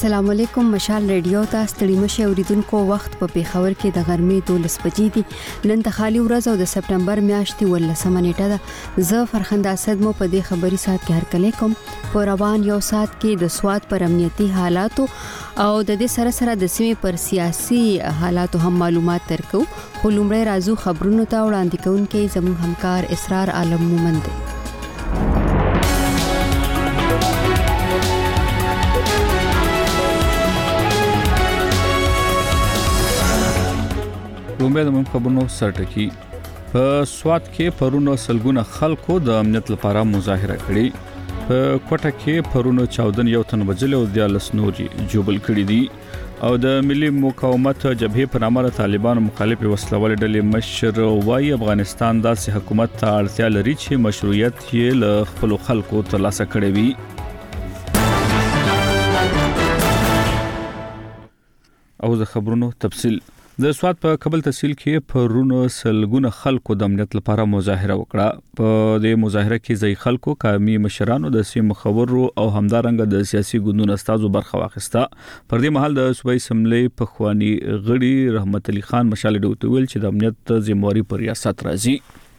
السلام علیکم. مشال ریډیو ته ستړي مشه اوریدونکو وخت په پیښور کې د غرمې 12 بجې دي. نن د خالي ورځ او د سپټمبر میاشتې 18 نیټه ده. زه فرخنده اسد مو په دې خبري سات کې هرکلی کوم. په روان یو سات کې د سواد پر امنیتي حالاتو او د دې سره د سیمې پر سیاسي حالاتو هم معلومات ترکو. خو لومړی راځو خبرونو ته وړاندې کوونکې زموږ همکار اسرار عالم مومند دی. لومړی د مهم خبرونو سرټکی. په سواد کې پرونه سلګونه خلکو د امنیت لپاره مظاهره کړې. په کوټه کې پرونه 14 یو تن وجل او د لسنوري جوبل کړي دي او د ملي مقاومت جبهه په نامه د طالبانو مخالف وسلوال ډلې مشر وايي افغانستان داسې حکومت ته اړتیا لري چې مشروعیت یې له خپل خلکو ترلاسه کړي وي. او د خبرونو تفصیل. د سواد په کابل تحصیل کې پرونه سلګونه خلکو د امنیت لپاره مظاهره وکړه. په دې مظاهره کې ځای خلکو قومي مشرانو د سیمې خبرو او همدارنګه د سیاسي ګوندونو استازو برخه واخیسته. پر دې مهال د صوبایي اسمبلی په خواني غړي رحمت علي خان مشال ډوت ویل چې د امنیت ذمہواری پر ریاست راځي.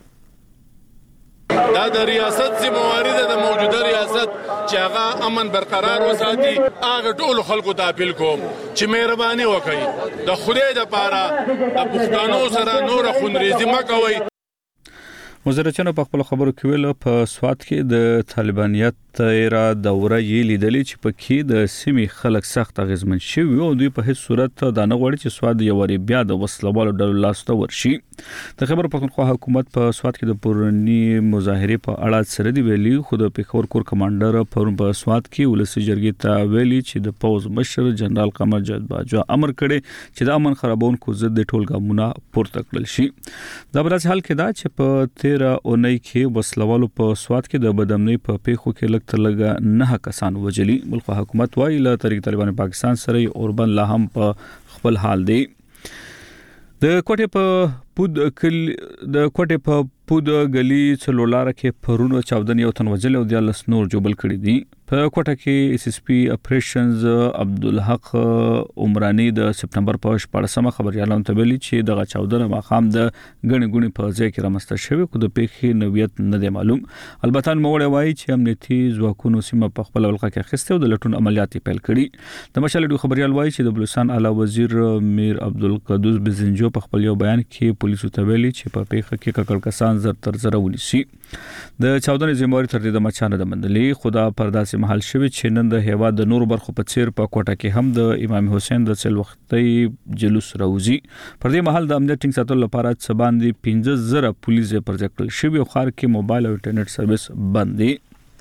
دا د ریاست ذمہواری ده د موجوده ریاست چې هغه امن برقرار وساتي. هغه ټول خلکو ته اپیل کوم چې مهرباني وکړي د خدای د پاره د پښتنو سره نور خونریزي مکوي. وزارتونو په خپل خبرو کې ویل په سواد کې د طالبانیت تیرا دوره یې لیدلې چې په کې د سیمې خلک سخت غزمن شوی او دوی په هیڅ صورت دا نه غواړي چې سواد یو وری بیا د وسلوالو ډلو لاسته ورشي. د خبر پښتونخوا حکومت په سواد کې د پرونی مظاهره په اړه سره دی ویلي. خو د پیښور کور کمانډر پرون په سواد کې ولسی جرګې ته ویلي چې د پوز مشر جنرال قمر جاوید باجوا امر کړي چې د امن خرابونکو ضد د ټول ګامونه پورته کړل شي. دا برابر حال کې دا چې په اونۍ کې وسلوالو په سواد کې د بدامنۍ په پیښو کې لږ تر لږه 9 کسان وجلي. ملک حکومت وايي له طریق طالبان پاکستان سره اوربن لا هم په خپل حال دی. د کوټه په پود غلي څلولار کې پرونو 14 یو تن وجل او د لسنور جوبل کړي دي. په کوټه کې اس اس پی اپریشنز عبدالحق عمرانی د سپټمبر په 14مه خبريالانو ته ویلي چې دغه 14 مخام د غني غوني په ځای کې رامسته شوی خو د پیښې نویت نه دی معلوم. البته موړی وایي چې امنیتي ځواکونو سیمه په خپل ولقه کې اخیسته او د لټون عملیات پیل کړي. د مشالډو خبريال وایي چې د بلوچستان اعلی وزیر میر عبدالقدوس بزنجو په خپل یو بیان کې پولیسو ته ویلي چې په پیښه کې ککړ کسان زر تر زر ونیسي. د 14 ذمہواری تر دې د مچانه د مندلې خدا پرداسي محل شوی چې نن د هوا د نور برخو په څیر په کوټه کې هم د امام حسین د څل وختي جلوس راوځي. پر دې محل د امنیت ټینګ ساتلو لپاره څه باندې 15000 پولیس پر ځای کړل شوی او خار کې موبایل او انټرنیټ سرویس بند دي.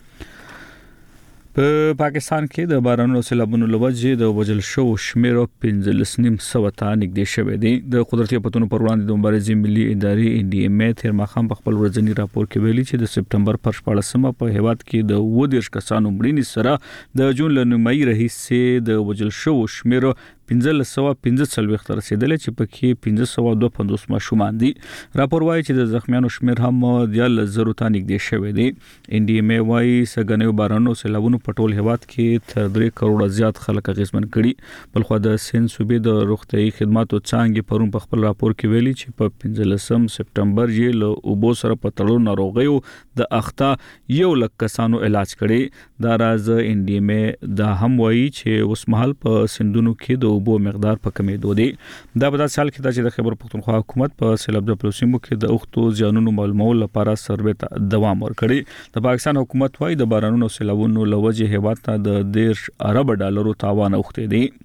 په پاکستان کې د بارانونو سیلابونو لوجه د وجل شو شمیر 15.9 ته نږدې شوې دي. د قدرتي پتونو پر وړاندې د مبارزې ملي ادارې ان ډي ام ای تیر مخام په خپل ورځنی راپور کې ویلي چې د سپټمبر پر 14مه په هیواد کې د 20 کسانو مړینې سره د جون لنمای رئیسې د وجل شو شمیر 1545 تر رسیدل چې پکې 1552 ماشومان دي. راپور وايي چې د زخمیانو شمیر هم د 1000 ته نږدې شوی دی. ان ډي ام ای وايي سګنیو بارانو سیلابونو په ټول هیواد کې تر 3 کروڑه زیات خلک غیزمن کړي. بلخو د سین صوبې د روغتيایي خدماتو څانګې پرون په خپل راپور کې ویلي چې په 15 سپټمبر یې له اوبو سره په تړلو ناروغیو د اخته 100,000 کسانو علاج کړي. دا راز ان ډي ام ای دا هم وايي چې اوس مهال په سندونو کې د اوبو مقدار په کمېدو دی. دا په داسې حال کې چې د خیبر پختونخوا حکومت په سیلاب د پلوسیمو کې د اوختو ځانونو معلومولو لپاره سروې ته دوام ورکړي. د پاکستان حکومت وايي د بارانونو سیلابونو لوجه هیواد ته د 10 ارب ډالرو تاوان اوختي دي.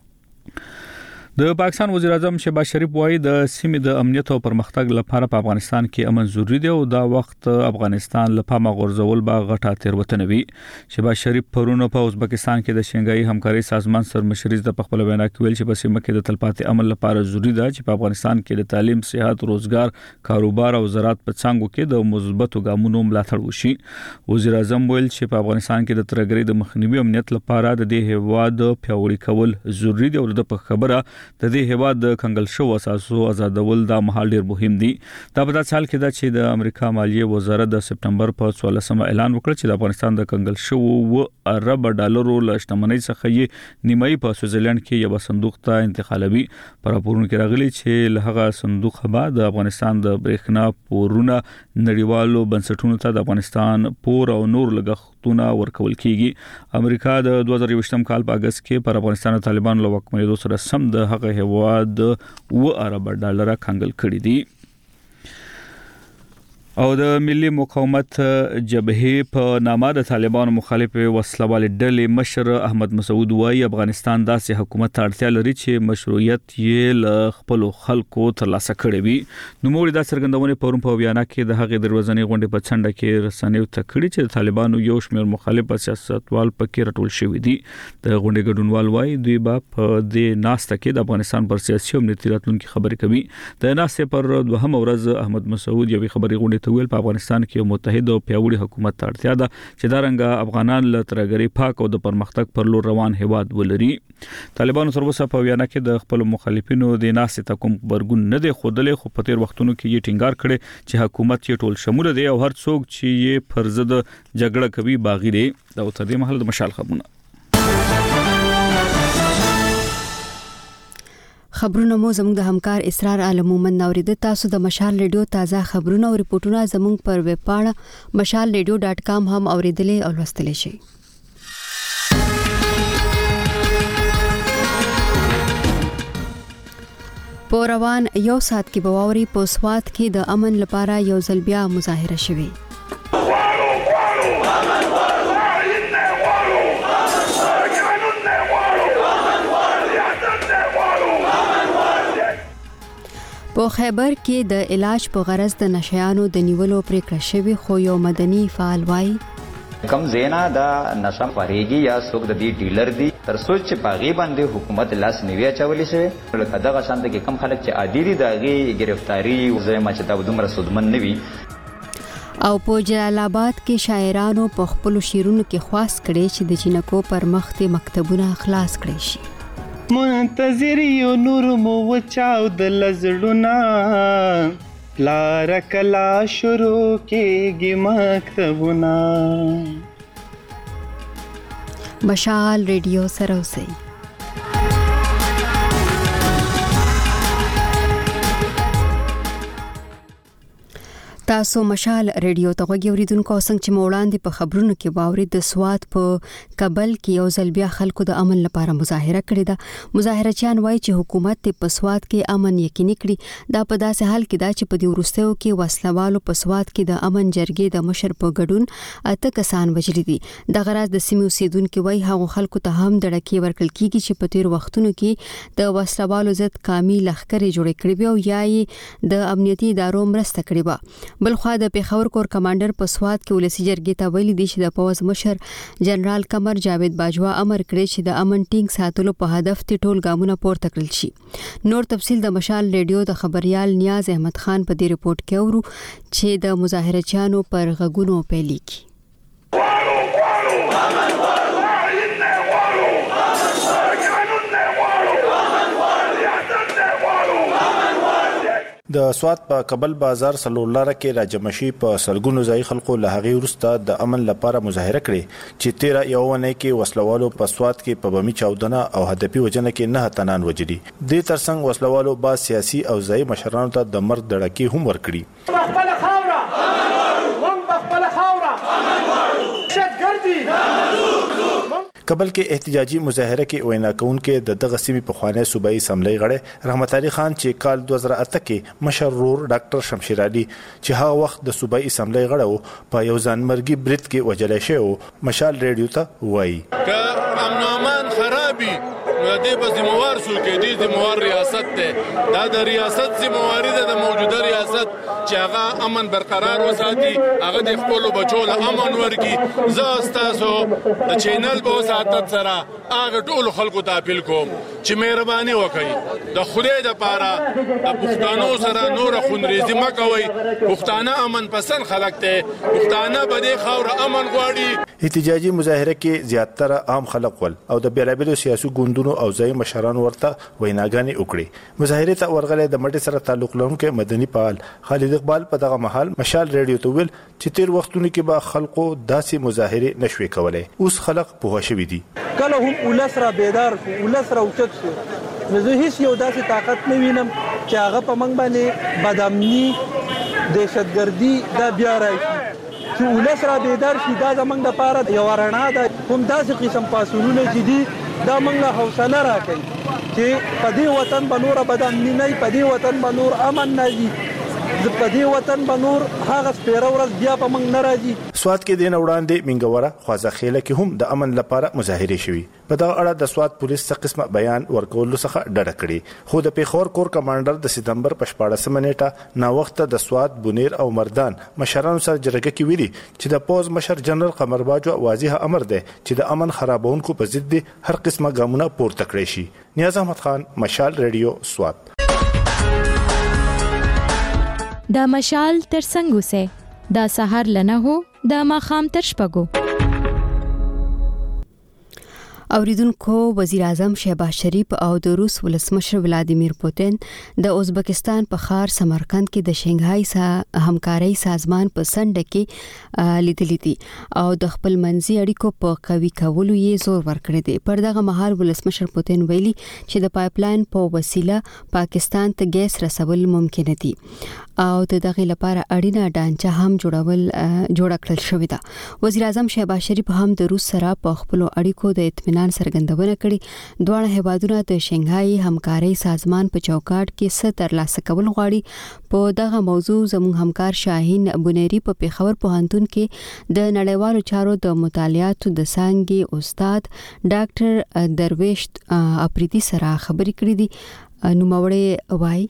د پاکستان وزیر اعظم شهباز شریف وايي د سیمې د امنیت او پرمختګ لپاره په افغانستان کې امن ضروری دی او دا وخت افغانستان لپاره غورځول با غټه تیروتنه وي. شهباز شریف پرونه په ازبکستان کې د شنګای همکاري سازمان سرمشري د خپل وینا کې ویل چې په سیمه کې د تلپاتې امن لپاره ضروری ده چې په افغانستان کې د تعلیم، صحت، روزګار، کاروبار او زراعت په څنګه کې د مثبتو ګامونو ملاتړ وشي. وزیر اعظم ویل چې په افغانستان کې د ترګری د مخنیوي امنیت لپاره د دې هیواد پیاوړي کول ضروری دی او د خبره د دې هیواد د کنګل شو اساسو آزادول د مهال ډیر مهم دي. دا په داسې حال کې ده چې د امریکا مالیه وزارت د سپټمبر په 14 اعلان وکړ چې د افغانستان د کنګل شو $1 ارب له شتمنۍ څخه یې نیمایي په سویټزرلند کې یو صندوق ته انتقالوي. پر راپورونو کې راغلي چې له هغه صندوق بعد د افغانستان د برېښنا پورونه نړیوالو بنسټونو ته د افغانستان پور او نور لګښتونه ورکول کیږي. امریکا د 2020 کال په اگست کې پر افغانستان طالبانو له واکمنېدو سره سم د هغه هیواد $1 ارب کنګل کړی دی. او د ملي مقاومت جبهه په نامه د طالبانو مخالف وسلوال ډلې مشر احمد مسعود وايي افغانستان داسې حکومت ته اړتیا لري چې مشروعیت یې له خپل خلکو ترلاسه کړي وي. نو موږ د څرګندونې پروم په بیان کې د هغې دروازنې غونډې په څنډه کې رسنیو ته کړي چې د طالبانو یو شمېر مخالف سیاستوال پکې راټول شوي دي. د غونډې ګډونوال وايي دوی به په دې ناسته کې د افغانستان پر سیاسي او امنیتي راتلونکي خبرې کوي. د ناستې پر دوهم ورځ احمد مسعود یوې خبرې غونډې ته ویل په افغانستان کې یو متحد او پیاوړي حکومت ته اړتیا ده چې دا رنګه افغانان له ترګری پاک او د پرمختګ پر لور روان هیواد ولري. طالبانو تر اوسه په وینا کې د خپل مخالفینو د ناسې ته کوم خبرګون نه دی ښودلی، خو په تیر وختونو کې یې ټینګار کړی چې حکومت یې ټول شموله دی او هر څوک چې یې پر ضد جګړه کوي باغی دی. دا تر دې مهاله د مشال خبرونه خبرونه مو زموږ د همکار اسرار عالم مومن اوریدل. تاسو د مشال ریډیو تازه خبرونه او ریپورتونه زموږ پر ویب پاڼه mashalradio.com هم اوریدلې او لوستلې شئ. په روان یو ساعت کې بواوري په سوات کې د امن لپاره یو ځل بیا مظاهره شوه. په خیبر کې د علاج په غرض د نشيانو د نیولو پریکړه شوی، خو یو مدني فعال وایي کم زینا دا نشه خوريږي یا څوک د دې ډیلر دی تر سوچ چې پاغي باندې حکومت لاس نیوي چولې شي. لکه دغه شانت کې کم خلک چې عادي دي دغه گرفتاری او زما چې دا دومره سودمن نوي. او په جلال آباد کې شاعرانو په خپل شعرونو کې خواست کړي چې د جنکو پر مخ ته مکتبونه خلاص کړي شي. منتظر یو نور مو وچاو د لزړونا پلار کلا شروع کېږي مکتبونه. مشال ریډیو سره اوسئ. تاسو مشال ریډیو ته غوږی اوریدونکو څنګه چې وړاندې په خبرونو کې باوري د سوات په کابل کې یو ځل بیا خلکو د امن لپاره مظاهره کړې ده. مظاهرچیان وایي چې حکومت په سوات کې امن یقیني کړي. دا په داسې حال کې ده چې په دې وروستیو کې وسلوالو په سوات کې د امن جرګې د مشر په ګډون 8 کسان وژلي دي. د غراض د سیمې اوسیدونکو وایي هغه خلکو ته هم دړکې ورکړل کیږي چې په تیر وختونو کې د وسلوالو ضد قومي لښکرې جوړې کړې وي او یا د امنیتي ادارو مرسته کړې وي. بلخوا د پیښور کور کمانډر په سوات کې ولسی جرګې ته ویلي دي چې د پوز مشر جنرال قمر جاوید باجوا امر کړی چې د امن ټینګ ساتلو په هدف ته ټول ګامونه پورته کړل شي. نور تفصیل د مشال ریډیو د خبريال نیاز احمد خان په دې ریپورت کې اورو چې د مظاهرچیانو پر غږونو پیلي کی. د سوات په کابل بازار سلولاره کې راجمشي په سلګونو ځای خلکو له هغې وروسته د امن لپاره مظاهره کړې چې 13 یوونې کې وسلوالو په سوات کې په بمي چاودنه او هدفي وجنه کې 9 تنان وجري. د ترڅنګ وسلوالو با سیاسي او ځای مشرانو ته د مرګ دړکې هم ورکړي. کابل کې احتجاجي مظاهره کې وینا کوونکې د دغه سیمې په خوانې صوبایي اسمبلی غړی رحمت علي خان چې کال 2008 کې مشر رور ډاکټر شمشیر علي چې هغه وخت د صوبایي اسمبلی غړی په یو ځانمرګي برید کې وژل شوی مشال ریډیو ته وایي که امن امان خرابي دې په ذمہوار شو کې دې ذمہوار ریاست ته دا د ریاست ذمہواری ده د موجوده ریاست چې هغه امن برقرار وساتي هغه د خپل بچو له امن ورګي. زه تاسو د چینل په ساتت سره هغه ټول خلکو ته اپیل کوم چې مهرباني وکړي د خدای د پاره د پښتنو سره نور خونریزي مکوي. پښتانه امن پسند خلک ته پښتانه به د خاور امن غواړي. احتجاجي مظاهره کې زیاتره عام خلک ول او د بیلابیلو سیاسي ګوندونو او ځای مشرانو ورته ویناګانې وکړي. مظاهره ته ورغلي د مټي سره تعلق لرونکي مدني فعال خالد اقبال په دغه محل مشال ریډیو ته ویل چې تیر وختونو کې به خلکو داسې مظاهره نشوي کولای. اوس خلک پوه شوي دي. کله هم ولسره بیدار شو، ولسره اوچت شو. زه هیڅ یو داسې طاقت نه وینم چې هغه په موږ باندې بدامني دهشتګردي دا بیا راشي. چې ولس را بیدار شي دا زموږ لپاره یو رڼا ده. کوم داسې قسم پاسونونه چې دي دا موږ له حوصله راکوي چې په دې وطن به نور بدامني نه وي، په دې وطن به نور امن نه وي، په دې وطن به نور هغه سپیره ورځ بیا په موږ نه راځي. سواد کې د وړاندې منګوره خوازخېله کې هم د امن لپاره مظاهره شوي. په دغه اړه د سواد پولیس څخه قسمه بیان ورکول څخه ډډه کړې، خو د پیښور کور کمانډر د سپتمبر په 14 نیټه نا وخت د سواد بونیر او مردان مشرانو سره جرګه کې ویلي چې د پوز مشر جنرال قمر باجو واضح امر دی چې د امن خرابونکو په ضد هر قسمه ګامونه پورته کړي شي. نیاز احمد خان، مشال ریډیو، سواد. دا مشال تر څنګه سه دا سحر لنه هو دا ماخام تر شپګو. اوریدونکو، وزیر اعظم شهباز شریف او د روس ولسمشر ولادیمیر پوتین د ازبکستان په ښار سمرقند کې د شنګهای همکارۍ سازمان په سنډه کې لیدلې دي او د خپل منځي اړیکو په قوي کولو یې زور ورکړی دی. پر دغه مهال ولسمشر پوتین ویلي چې د پایپلاین په وسیله پاکستان ته ګیس رسول ممکن دي او دغه لپاره اړینه ډانچه هم جوړ کړل شوې ده. وزیر اعظم شهباز شریف هم د روس سره په خپل اړیکو د اطمینان څرګندونه کړې. دواړه هیوادونه د شنګهای همکارۍ سازمان په چوکاټ کې څه ترلاسه کول غواړي. په دغه موضوع زموږ همکار شاهین بونيري په پیښور پوهنتون کې د نړیوالو چارو د مطالعاتو د څانګې استاد ډاکټر درویش اپریدي سره خبرې کړې دي. نوموړی وایي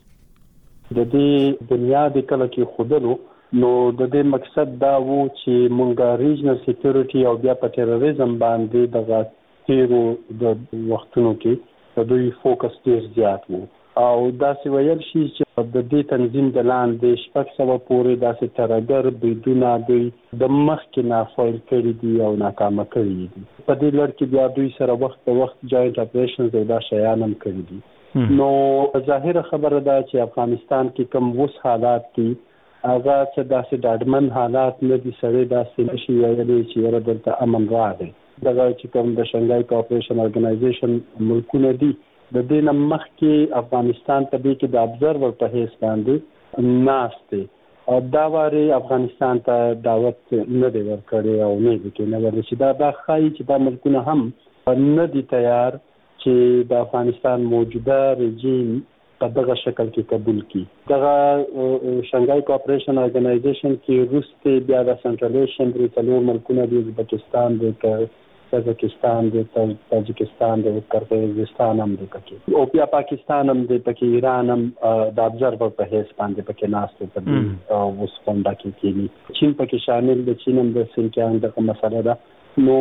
د دې بنیاد کله کې خودلو نو د دې مقصد دا وو چې مونږه ریجنل سکیورټي او بیا په تروریزم باندې د تیرو د وختونو کې د دوی فوکس ډیر زیات وو او دا سی ویل شي چې د دې تنظیم د لاندې شپږ سوه پورې داسې ترګر بریدونه دوی د مخکې نه فایل کړي دي او ناکامه کړي دي. په دې لړ کې بیا دوی سره وخت په وخت جاینټ اپریشنز او دا شیان هم کړي دي. نو ظاهره خبره ده چې افغانستان کې کوم وس حالات دي هغه چې داسې ډاډمن حالات نه دي. سره داسې نشي ویلي چې یره دلته امن راغی. دغه چې کوم د شنګهای کوآپریشن ارګنایزیشن ملکونه دي د دې نه مخکې افغانستان ته د ابزرور په حیث باندې ناشته او دا واري افغانستان ته دعوت نه دی ورکړی او نه دی کې نه ورته چې دا خایي چې دا ملکونه هم نه دي تیار چې د افغانستان موجوده رژیم په دغه شکل کې قبول کړي. دغه شنګهای کوآپریشن ارګنایزیشن کې روس ته بیا د سنټرل ایشین د څلور ملکونه دي، ازبکستان د قزاقستان د تاجکستان د قرغیزستان هم د پکې او بیا پاکستان هم د پکې، ایران هم د ابزرور په حیث باندې پکې ناشته په دې او وسپنده کې کېږي. چین پکې شامل د چین هم د سینکیانګ دغه مسله ده. نو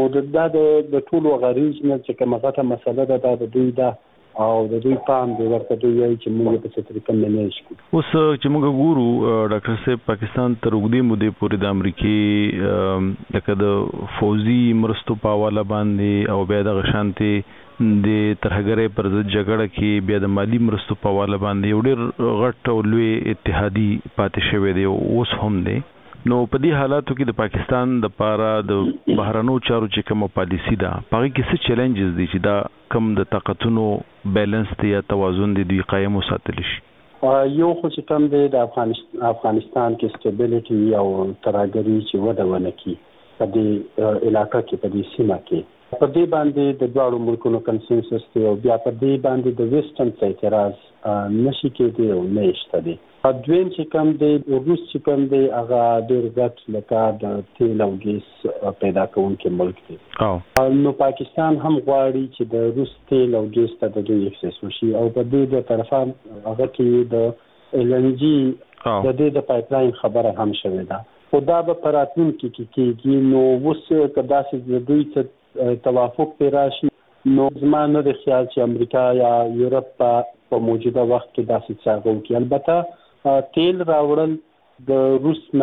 د ټولو غریز نه چې کومه غټه مسله ده دا د دوی ده او د دوی پام دی ورته دوی چې موږ په څه طریقه منیج کړو. اوس چې موږ ګورو ډاکټر صاحب پاکستان تر اوږدې مودې پورې د امریکای لکه د فوزي مرستو په حواله باندې او بیا د غشانتي د ترهګرۍ پر ضد جګړه کې بیا د مالی مرستو په حواله باندې یو ډېر غټ او لوی اتحادي پاتې شوی دی اوس هم دی. نو په دې حالاتو کې د پاکستان د پاره د بهرنیو چارو چې کومه پالیسی ده هغه کې څه چیلنجز دي چې دا کم د طاقتونو بیلانس دی یا توازن دی دوی قائم وساتل شي؟ یو خو چې کوم دی د افغانستان کې سټیبلیټي او ترهګري چې وده ونه کړي په دې علاقه کې په دې سیمه کې په دې باندې د دواړو ملکونو کنسنسس دی او بیا په دې باندې د ویسټرن څخه اعتراض نشي کېدی او نه شته دی. دویم چې کوم دی روس چې کوم دی هغه ډېر غټ لکه د تیل او ګیس پیدا کوونکی ملک دی. نو پاکستان هم غواړي چې د روس تیل او ګیس ته د دوی اکسس وشي او په دې د طرفه هغه کې د LNG د دې د پایپلاین خبره هم شوې ده. خو دا به په راتلونکي کې کېږي. نو اوس که داسې د دوی څه توافق پرې راشي نو زما نه دی خیال چې امریکا یا یورپ په موجوده وخت کې داسې څه وکړي. البته تیل راوړل د روس نه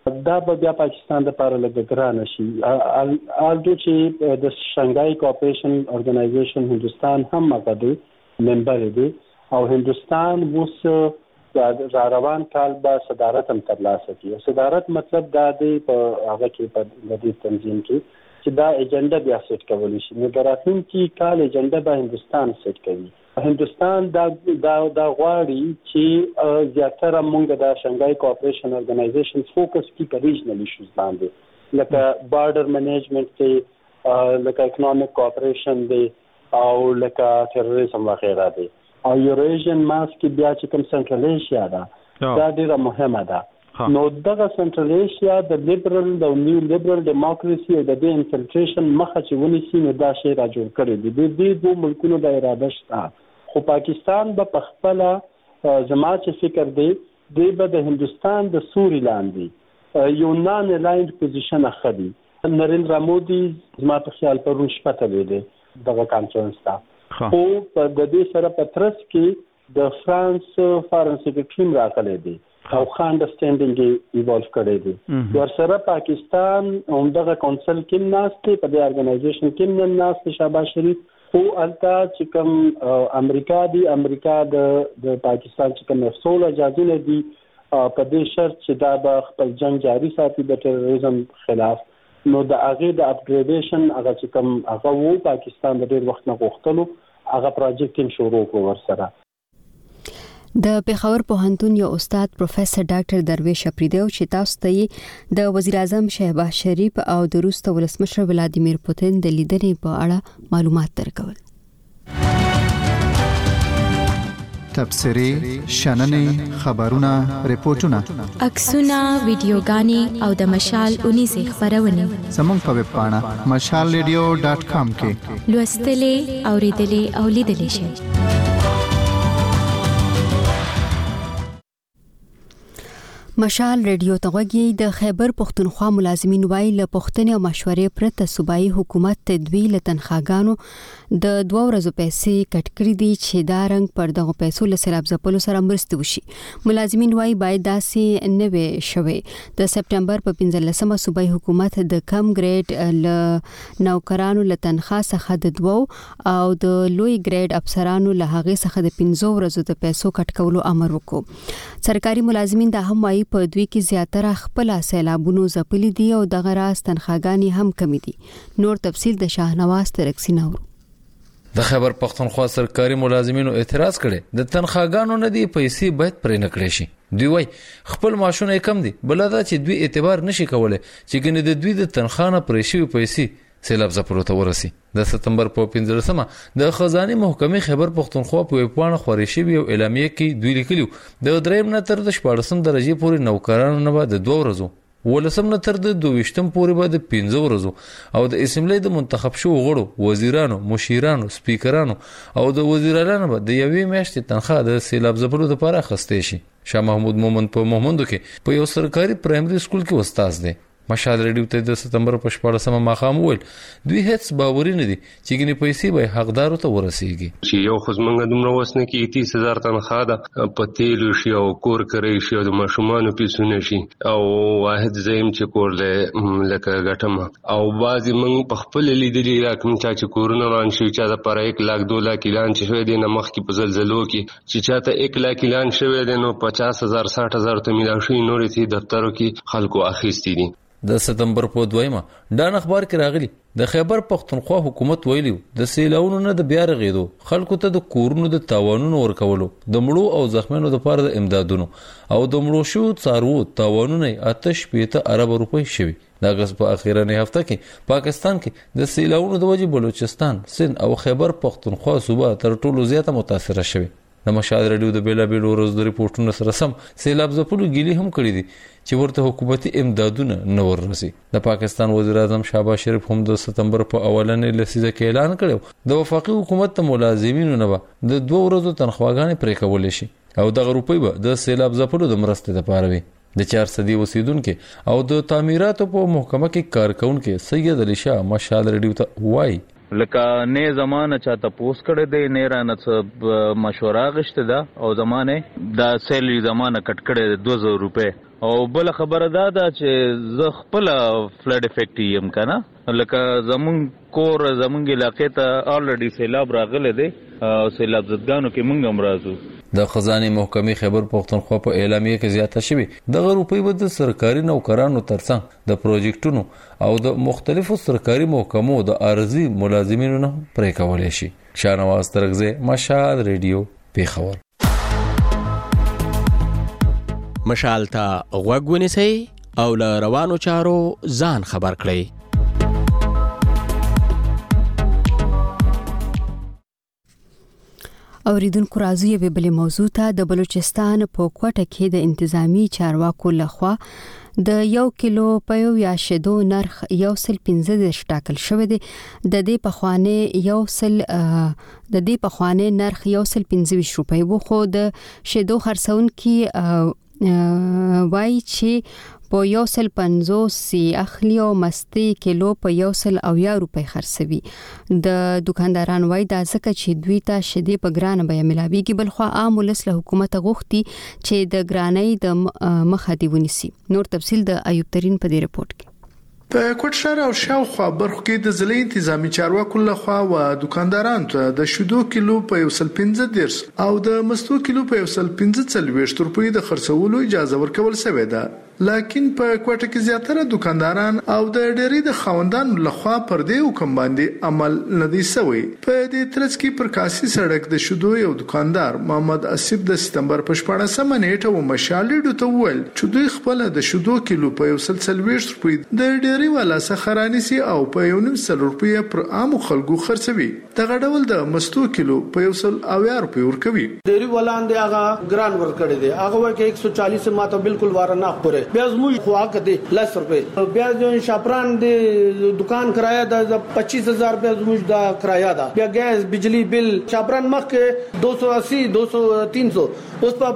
دا به بیا پاکستان لپاره لږ ګرانه شي. الدو چې د شانګهای کوآپریشن ارګنایزیشن هندوستان هم هغه دی ممبر دی او هندوستان اوس را روان کال به صدارت هم ترلاسه کړي. صدارت مطلب دا دی په هغه کې په دې تنظیم کې چې دا ایجنډا بیا سیټ کولی شي. نو د راتلونکي کال ایجنډا به هندوستان سیټ کوي. هندوستان دا غواړي چې زیاتره مونږ د شانګهای کوآپریشن ارګنایزیشن فوکس کی په ریجنل ایشوز باندې لکه بارډر منیجمنت دی لکه اکونومیک کوآپریشن دی او لکه تروریزم وغیرہ دی او یوریشین ماس کې بیا چې کوم سنټرل ایشیا ده دا ډیره مهمه ده. نو دغه سنټرل ایشیا د لیبرل د نیو لیبرل ډیموکراسي او د دې انفلټریشن مخه چې ونیسي نو دا شی را جوړ کړی دی. د دې دوه ملکونو د اراده شته خو پاکستان به په خپل زما چې فکر دی به د هندوستان د سوري لاندې یو نان الاینډ پوزیشن اخلي. نریندرا مودي زما په خیال پرون شپه تللی دی دغه کانفرنس ته خو په د دې سره په ترڅ کې د فرانس فارن سیکریټری راغلی دی او ښه انډرسټینډینګ ایوالو کړی دی. ورسره پاکستان همدغه کونسل کې ناست دی په دې ارګنایزیشن کې ناست دی شهباز شریف خو الته چې کوم امریکا دی امریکا د پاکستان چې کوم افسول اجازه دي په دې شرط چې دا به خپل جنگ جاری ساتي د تروریزم خلاف. نو د هغه د اپګریډیشن هغه چې کوم هغه وو پاکستان د ډېر وخت نه غوښتلو هغه پروجیکټ هم شروع کړ ورسره. د پېښور پوهنتون یو استاد پروفیسور ډاکټر درویش اپریدیو چې تاسو ته د وزیر اعظم شهباز شریف او د روس ولسمشر ولادیمیر پوتین د لیدنې په اړه معلومات درکول. تبصرې، شننې، خبرونه، ریپورتونه، عکسونه، ویډیوګانې او د مشال 19 خبرونه زموږ په ویب پاڼه mashalradio.com کې لوستلې، اوریدلې او لیدلې شئ. مشال ریډیو ته غوږی د خیبر پښتونخوا ملازمین وایي له پښتنې او مشورې پرته صوبایي حکومت تدوی له تنخواګانو د 2 ورځو پیسې کټ کړې دي چې دا رنګ پر دغه پیسو له سیلاب ځپلو سره مرسته وشي. ملازمین وایي باید داسې نه وي شوی. د سپټمبر په 15مه صوبایي حکومت د کم ګریډ له نوکرانو له تنخوا څخه د 2 او د لوی ګریډ افسرانو له هغه څخه د 15 ورځو د پیسو کټ کولو امر وکړ. سرکاري ملازمین د هم وایي په دوی کې زیاتره خپل سیلابونو ځپلي دي او دغه راز تنخواګانې هم کمی دي. نور تفصیل د شاهنواز ترکسی نور. د خیبر پښتونخوا سرکاري ملازمینو اعتراض کړي د تنخواګانو نه دی پیسې باید پرې نه کړې شي. دوی وایي خپل معاشونه کم دي بل دا چې دوی اعتبار نشي کولای چې ګنې د دوی د تنخوا نه پرې شوی پیسې سیلاب ځپلو ته ورسي. د سپتمبر په 15مه د خزانه محکمې خیبر پښتونخوا په ویبپاڼه خوري شوی او اعلامیه کې دوی لیکلو د 3 نه تر 14 درجه پورې نوکرانو نه بعد 2 ورځو ولسم نه تر د 22 پورې بعد 15 ورځو او د اسمبلی د منتخب شو غړو وزیرانو مشیرانو سپیکرانو او د وزیرانو بعد د یوې میاشتې تنخواه د سیلاب ځپلو لپاره اخیستې شي. شاه محمود مومند په مومندو کې په یو سرکاري پرایمري سکول کې استاد دی. مشال ریډیو ته د سپتمبر په 14مه ماښام وویل دوی هیڅ باوري نه دي چې ګنې پیسې به حقدارو ته ورسیږي. چې یو خو زمونږ دومره وسنه کې 30,000 تنخواه ده په تیلو شي او کور کوي شي او د ماشومانو پیسونه شي او واحد زیم چې کور له لکه ګټم او بعضی موږ په خپل لیدلي کوم چې کورونه روان شي چې د پر 1 लाख 2 लाख اعلان شوی دی نه مخ کې په زلزلو کې چې چاته 1 लाख اعلان شوی دی نو 50,000 60,000 ته ملاوي شي نورې ته دفترو کې خلکو اخیستي دي. د سپتمبر په 2مه ډان اخبار کې راغلی د خیبر پښتونخوا حکومت ویلو د سیلاونو نه د بیا رغیدو خلکو ته د کورونو د تاوانونو ورکولو د مړو او زخمیانو لپاره د امدادونو او د مړو شو څارو تاوانونه 8.5 ارب روپۍ شوي. د اگست په اخیرنۍ هفته کې پاکستان کې د سیلاونو د وجې بلوچستان سند او خیبر پښتونخوا صوبه تر ټولو زیاته متاثره شوي. د مشال ریډیو د بیلابیلو ورځو ریپورتونو سره سم سیلاب ځپلو ګیلي هم کړی دي چې ورته حکومتي امدادونه نه ورسي. د پاکستان وزیر اعظم شهباز شریف هم د سپتمبر په اولنې لسیزه کې اعلان کړو د وفاقي حکومت ته ملازمینو نه د 2 ورځو تنخواګانې پرې کولې شي او دغه روپۍ به د سیلاب ځپلو د مرستې لپاره وي. د 400 اوسیدونکو او د تعمیراتو په محکمه کې کارکونکو سید علي شاه مشال ریډیو ته وایي لکه نه زمانه چاته پوس کړی دی نه رانه مشوره غشته ده او زمانه د سیلری زمانه کټ کړی 2000 روپے او بل خبره ده چې زه خپل فلډ افیکټ یم کنه لکه زمون کور زمونږ علاقې ته الریډي سیلاب راغلی دی او سیلاب زدګانو کې مونږ هم راځو. د خزانه محکمې خیبر پختونخوا په اعلامیه کې زیاته شوی د روپۍ بد سرکاري نوکرانو ترڅنګ د پروجیکټونو او د مختلفو سرکاري محکمو د ارزي ملازمینو نه پرې کولای شي. شاهنواز ترغزه مشال ریډیو پیښور. مشال ته غوږ ونیسئ او له روانو چارو ځان خبر کړئ. اوریدونکو راځو یوه بلې موضوع ته. د بلوچستان په کوټه کې د انتظامی چارواکو لخوا د 1 کیلو پيو یا شیدو نرخ 1.15 ټاکل شوی دی. د دې پخوانه نرخ 1.15 روپۍ وو، خو د شیدو خرڅونکي وایي چې په 1.50 اخلي او مستي کیلو په 1.80 روپۍ خرڅوي. د دکانداران وایي دا ځکه چې دوی ته شیدې په ګرانه بیه ملاويږي، بل خو عام ولس له حکومت غوښتي چې د ګرانۍ د مخه دی ونیسي. نور تفصيل د ایوب ترين په دې رپورت کې. په کوټ شهر او شاوخوا برخو کې د ضلعي انتظامی چارواکو لخوا و دکاندارانو ته د شیدو کیلو په 1.15 او د مستو کیلو په 1.15 روپۍ د خرڅولو اجازه ورکول شوې ده. لکن په کوټه کې زیاتره دکانداران او د ډېری د خاوندانو لخوا پر دې حکم باندې عمل نه دی شوی. په دې ترڅ کې پر کاسي سړک د شیدو یو دکاندار محمد اسیب د سپتمبر په 14 نیټه و مشالډو ته وویل چې دوی خپل د شیدو کیلو په 1.40 روپۍ د ډېری والا سخرانی سي او په 1.5 روپۍ پر عام خلکو خرڅوي. دغه ډول د مستو کیلو په 1.80 روپۍ ورکوي. ډېری ولاندې هغه ګران ورکړي دي، هغه وایي 140 ماته بالکل واره نه پوره. بیا زموږ خواک دي 10 روپۍ، بیا د شاپران د دکان کرایه د 25000 بیا زموږ د کرایه ده، بیا ګیس بجلی بل شاپران مخکې 280 200 300 اوس په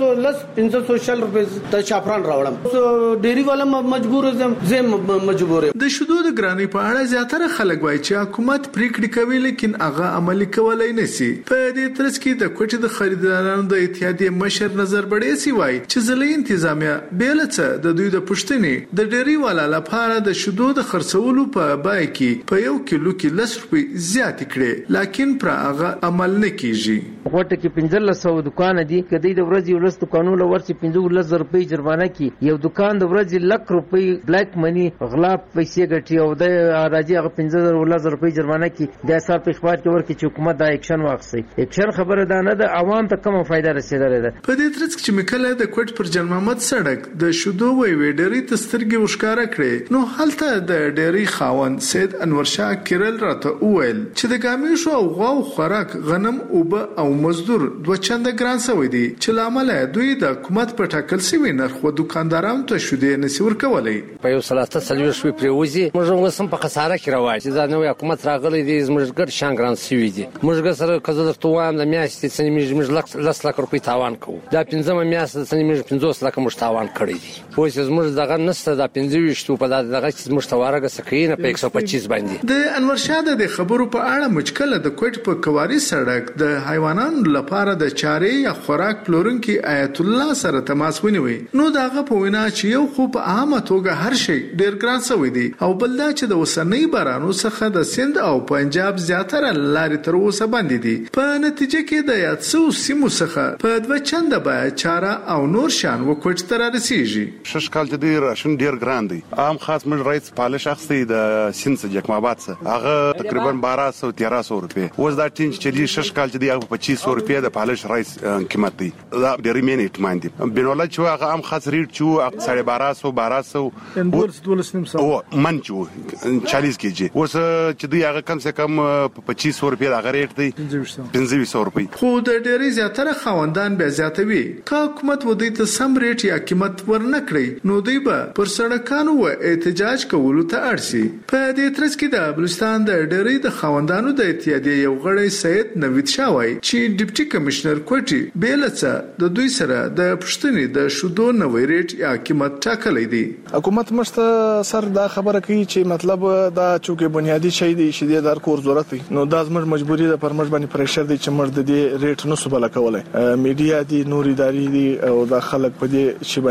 500 روپۍ د شاپران راوړم. ډېری والا مجبور زم مجبور. د شیدو د ګرانی په اړه زیاتره خلک وایي چې حکومت پریکړې کوي لیکن هغه عملي کولای نه شي. په دې ترڅ کې د کوټې د خریدارانو د اتحادیې مشر نظر بډې سی وایي چې ضلعي انتظامیه بیلڅ د دوی د پښتنې د ډېری والا لپاره د شیدو د خرڅولو په بای کې په 1 کیلو کې 10 روپۍ زیات کړي، لکن پر هغه عمل نه کیږي. کوټه کې 1500 دکان دي، کدی د ورځې ولس دکانونو ورسي 15 روپۍ جرمانه کی، یو دکان د ورځې لک روپۍ بلیک منی غلا پیسې ګټي او د راځي هغه 15 روپۍ جرمانه کی. د حساب په اخبار کې ورکړي چې حکومت دا اکشن واخلي. اکشن خبره ده نه د عوام ته کومه فائدہ رسیدلې ده. په دې ترڅ کې مکله د کوټ پر جن محمد سړک د شیدو وی ډېری تسترګي وشکاره کړي، نو هلته د ډېری خاوند سید انور شاه کیرل راته وویل چې د ګامیشو او غواو خوراک غنم اوبه او مزدور دوه چنده ګران شوی دي، چې لامل دوی د حکومت په ټاکل شوی نرخ و دکاندارانو ته شیدې نسی ورکولای. په یو سلاته سلوي شوی پریوزي موږ وسم په خساره کې راوای چې دا نوې حکومت راغلی دی زموږ ګډ شان ګران شوی دي. موږ سره کزه درته وایم د میاشتې څنګه موږ لک روپۍ تاوان کوو، دا 15 میاشتې څنګه 50 لک موږ تاوان کړی دي. وایي چې موږ دغه نسته د 25 په دغه چې مشتوارګه سکینه په 125 باندې. د انور شاه د خبرو په اړه مشکله د کوټ په کواري سړک د حیواناتو لپاره د چارې یا خوراک پلورونکي آیت الله سره تماس ونیوي. نو دغه په وینا چې یو خو په عامه توګه هر شی ډیر ګران شوی دی، او بل دا چې د وسنۍ بارانو څخه د سند او پنجاب زیاتره لارې تر اوسه باندې دي. په نتیجه کې د یاتسو سیمو څخه په دوه چنده بیا چاره او نور شان وکوټ تر رسیږي. شش کال چې دی راشن ډیر ګران دی. عام خاص من رئیس پالش اخستي د سند جک مابات څخه هغه تقریبا 1200 روپے. اوس دا ټینج چې دی شش کال چې دی هغه 2500 روپے د پالش رئیس قیمت دی. دا ډیر مینټ باندې بنولا چې هغه عام خاص ریټ چې 1250 1200 او من چې 40 کېږي. اوس چې دی هغه کم سے کم 2500 روپے هغه ریټ دی 2500 روپے. خو د ډیری زیاتره خاوندان به زیاتوي که حکومت ودی ته سم ریټ یا قیمت ورنکړي، نو دوی به پر سړکانو و احتجاج کولو ته اړسي. په دې ترڅ کې د بلوچستان د ډیری د خاوندانو د اتحادیې یو غړی سید نوید شاه وایي چې ډیپټي کمشنر کوټي بیلڅه د دوی سره د پښتنې د شودو نوې ریټ یا قیمت ټاکلې دي. حکومت مشته سر دا خبره کوي چې مطلب دا چونکه بنیادی شی دی چې د کور ضرورت دی، نو دا زموږ مجبوری ده پر موږ باندې پریشر دی چې موږ د دې ریټ نو سبل کولای. میډیا دي، نور ادارې دي او دا خلک په دې شی باندې اعتراض